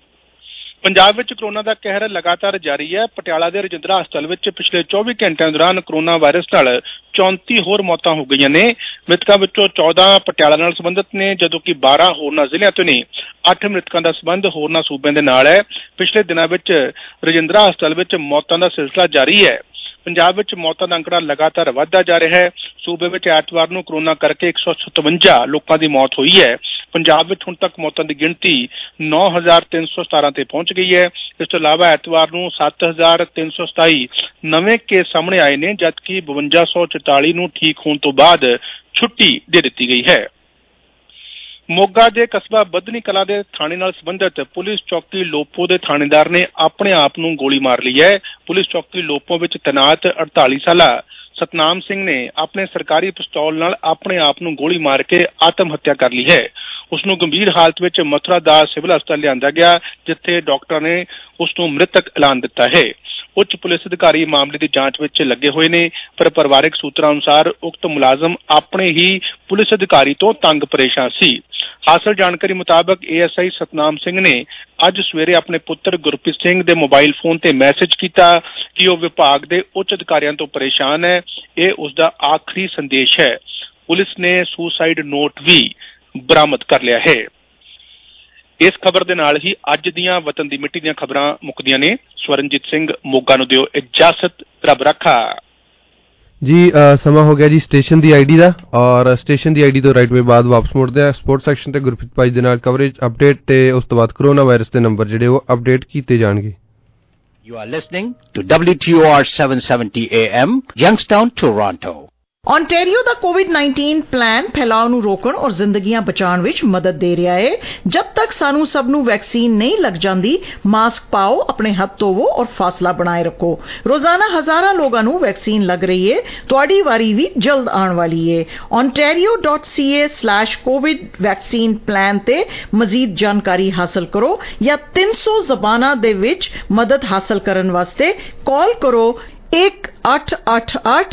ਪੰਜਾਬ ਵਿੱਚ ਕੋਰੋਨਾ ਦਾ ਕਹਿਰ ਲਗਾਤਾਰ ਜਾਰੀ ਹੈ। ਪਟਿਆਲਾ ਦੇ ਰਜਿੰਦਰਾ ਹਸਪਤਾਲ ਵਿੱਚ ਪਿਛਲੇ ਚੌਵੀ ਘੰਟਿਆਂ ਦੌਰਾਨ ਕੋਰੋਨਾ ਵਾਇਰਸ ਨਾਲ ਚੌਂਤੀ ਹੋਰ ਮੌਤਾਂ ਹੋ ਗਈਆਂ ਨੇ। ਮ੍ਰਿਤਕਾਂ ਵਿੱਚੋਂ ਚੌਦਾਂ ਪਟਿਆਲਾ ਨਾਲ ਸੰਬੰਧਿਤ ਨੇ, ਜਦੋਂ ਕਿ ਬਾਰਾਂ ਹੋਰਨਾਂ ਜ਼ਿਲ੍ਹਿਆਂ ਤੋਂ ਨੇ। ਅੱਠ ਮ੍ਰਿਤਕਾਂ ਦਾ ਸੰਬੰਧ ਹੋਰਨਾਂ ਸੂਬਿਆਂ ਦੇ ਨਾਲ ਹੈ। ਪਿਛਲੇ ਦਿਨਾਂ ਵਿੱਚ ਰਜਿੰਦਰਾ ਹਸਪਤਾਲ ਵਿੱਚ ਮੌਤਾਂ ਦਾ ਸਿਲਸਿਲਾ ਜਾਰੀ ਹੈ। ਪੰਜਾਬ ਵਿੱਚ ਮੌਤਾਂ ਦਾ ਅੰਕੜਾ ਲਗਾਤਾਰ ਵਧਦਾ ਜਾ ਰਿਹਾ ਹੈ। ਸੂਬੇ ਵਿੱਚ ਐਤਵਾਰ ਨੂੰ ਕੋਰੋਨਾ ਕਰਕੇ ਇੱਕ ਸੌ ਸਤਵੰਜਾ ਲੋਕਾਂ ਦੀ ਮੌਤ ਹੋਈ ਹੈ। ਪੰਜਾਬ ਵਿੱਚ ਹੁਣ ਤੱਕ ਮੌਤਾਂ ਦੀ ਗਿਣਤੀ ਨੌ ਹਜ਼ਾਰ ਤਿੰਨ ਸੌ ਸਤਾਰਾਂ ਤੇ ਪਹੁੰਚ ਗਈ ਹੈ। ਇਸ ਤੋਂ ਇਲਾਵਾ ਐਤਵਾਰ ਨੂੰ ਸੱਤ ਹਜ਼ਾਰ ਤਿੰਨ ਸੌ ਸਤਾਈ ਨਵੇਂ ਕੇਸ ਸਾਹਮਣੇ ਆਏ ਨੇ, ਜਦਕਿ ਬਵੰਜਾ ਸੌ ਚੁਤਾਲੀ ਨੂੰ ਠੀਕ ਹੋਣ ਤੋਂ ਬਾਅਦ ਛੁੱਟੀ ਦੇ ਦਿੱਤੀ ਗਈ ਹੈ। ਮੋਗਾ ਦੇ ਕਸਬਾ ਬੱਧਨੀ ਕਲਾਂ ਦੇ ਥਾਣੇ ਨਾਲ ਸੰਬੰਧਿਤ ਪੁਲਿਸ ਚੌਕੀ ਲੋਪੋ ਦੇ ਥਾਣੇਦਾਰ ਨੇ ਆਪਣੇ ਆਪ ਨੂੰ ਗੋਲੀ ਮਾਰ ਲਈ ਹੈ। ਪੁਲਿਸ ਚੌਕੀ ਲੋਪੋ ਵਿੱਚ ਤੈਨਾਤ ਅੜਤਾਲੀ ਸਾਲਾ ਸਤਨਾਮ ਸਿੰਘ ਨੇ ਆਪਣੇ ਸਰਕਾਰੀ ਪਿਸਤੌਲ ਨਾਲ ਆਪਣੇ ਆਪ ਨੂੰ ਗੋਲੀ ਮਾਰ ਕੇ ਆਤਮ ਹੱਤਿਆ ਕਰ ਲਈ ਹੈ। ਉਸ ਨੂੰ ਗੰਭੀਰ ਹਾਲਤ ਵਿੱਚ ਮਥੁਰਾ ਦਾਸ ਸਿਵਲ ਹਸਪਤਾਲ ਲਿਆਂਦਾ ਗਿਆ, ਜਿੱਥੇ ਡਾਕਟਰ ਨੇ ਉਸ ਨੂੰ ਮ੍ਰਿਤਕ ਐਲਾਨ ਦਿੱਤਾ ਹੈ। ਉੱਚ ਪੁਲਿਸ ਅਧਿਕਾਰੀ ਮਾਮਲੇ ਦੀ ਜਾਂਚ ਵਿੱਚ ਲੱਗੇ ਹੋਏ ਨੇ, ਪਰ ਪਰਿਵਾਰਕ ਸੂਤਰਾਂ ਅਨੁਸਾਰ ਉਕਤ ਮੁਲਾਜ਼ਮ ਆਪਣੇ ਹੀ ਪੁਲਿਸ ਅਧਿਕਾਰੀ ਤੋਂ ਤੰਗ ਪਰੇਸ਼ਾਨ ਸੀ। ਹਾਸਲ ਜਾਣਕਾਰੀ ਮੁਤਾਬਕ A S I Satnam Singh ਨੇ ਅੱਜ ਸਵੇਰੇ ਆਪਣੇ ਪੁੱਤਰ ਗੁਰਪ੍ਰੀਤ ਸਿੰਘ ਦੇ ਮੋਬਾਈਲ ਫੋਨ ਤੇ ਮੈਸੇਜ ਕੀਤਾ ਕਿ ਉਹ ਵਿਭਾਗ ਦੇ ਉੱਚ ਅਧਿਕਾਰੀਆਂ ਤੋਂ ਪਰੇਸ਼ਾਨ ਹੈ। ਇਹ ਉਸ ਦਾ ਆਖਰੀ ਸੰਦੇਸ਼ ਹੈ। ਪੁਲਿਸ ਨੇ ਸੁਸਾਈਡ ਨੋਟ ਵੀ ਬਰਾਮਦ ਕਰ ਲਿਆ ਹੈ। ਇਸ ਖਬਰ ਦੇ ਨਾਲ ਹੀ ਅੱਜ ਦੀਆਂ ਵਤਨ ਦੀ ਮਿੱਟੀ ਦੀਆਂ ਖਬਰਾਂ ਮੁੱਕਦੀਆਂ ਨੇ। ਸਵਰਨਜੀਤ ਸਿੰਘ ਮੋਗਾ ਨੂੰ ਦਿਓ ਇਜਾਜ਼ਤ, ਰੱਬ ਰੱਖਾ ਜੀ। ਸਮਾਂ ਹੋ ਗਿਆ ਜੀ ਸਟੇਸ਼ਨ ਦੀ ਆਈਡੀ ਦਾ, ਔਰ ਸਟੇਸ਼ਨ ਦੀ ਆਈਡੀ ਤੋਂ ਰਾਈਟ ਵੇ ਬਾਅਦ ਵਾਪਸ ਮੁੜਦੇ ਆ ਸਪੋਰਟਸ ਸੈਕਸ਼ਨ ਤੇ ਗੁਰਪ੍ਰੀਤ ਭਾਈ ਦੇ ਨਾਲ ਕਵਰੇਜ ਅਪਡੇਟ, ਤੇ ਉਸ ਤੋਂ ਬਾਅਦ ਕੋਰੋਨਾ ਵਾਇਰਸ ਦੇ ਨੰਬਰ ਜਿਹੜੇ ਉਹ ਅਪਡੇਟ ਕੀਤੇ ਜਾਣਗੇ। You are listening to W T O R seven seventy A M, Youngstown, Toronto. Ontario ਦਾ ਕੋਵਿਡ ਨਾਈਨਟੀਨ ਪਲਾਨ ਫੈਲਾਅ ਨੂੰ ਰੋਕਣ ਔਰ ਜ਼ਿੰਦਗੀਆਂ ਬਚਾਉਣ ਵਿੱਚ ਮਦਦ ਦੇ ਰਿਹਾ ਹੈ। ਜਦ ਤੱਕ ਸਾਨੂੰ ਸਭ ਨੂੰ ਵੈਕਸੀਨ ਨਹੀਂ ਲੱਗ ਜਾਂਦੀ, ਮਾਸਕ ਪਾਓ, ਆਪਣੇ ਹੱਥ ਧੋਵੋ ਔਰ ਫਾਸਲਾ ਬਣਾਏ ਰੱਖੋ। ਰੋਜ਼ਾਨਾ ਹਜ਼ਾਰਾਂ ਲੋਕਾਂ ਨੂੰ ਵੈਕਸੀਨ ਲੱਗ ਰਹੀ ਹੈ। ਤੁਹਾਡੀ ਵਾਰੀ ਵੀ ਜਲਦ ਆਉਣ ਵਾਲੀ ਹੈ। ontario dot c a slash covid vaccine plan ਤੇ ਮਜ਼ੀਦ ਜਾਣਕਾਰੀ ਹਾਸਲ ਕਰੋ ਜਾਂ ਤਿੰਨ ਸੌ ਜ਼ਬਾਨਾਂ ਦੇ ਵਿੱਚ ਮਦਦ ਹਾਸਲ ਕਰਨ ਵਾਸਤੇ ਕਾਲ ਕਰੋ ਇੱਕ ਅੱਠ ਅੱਠ ਅੱਠ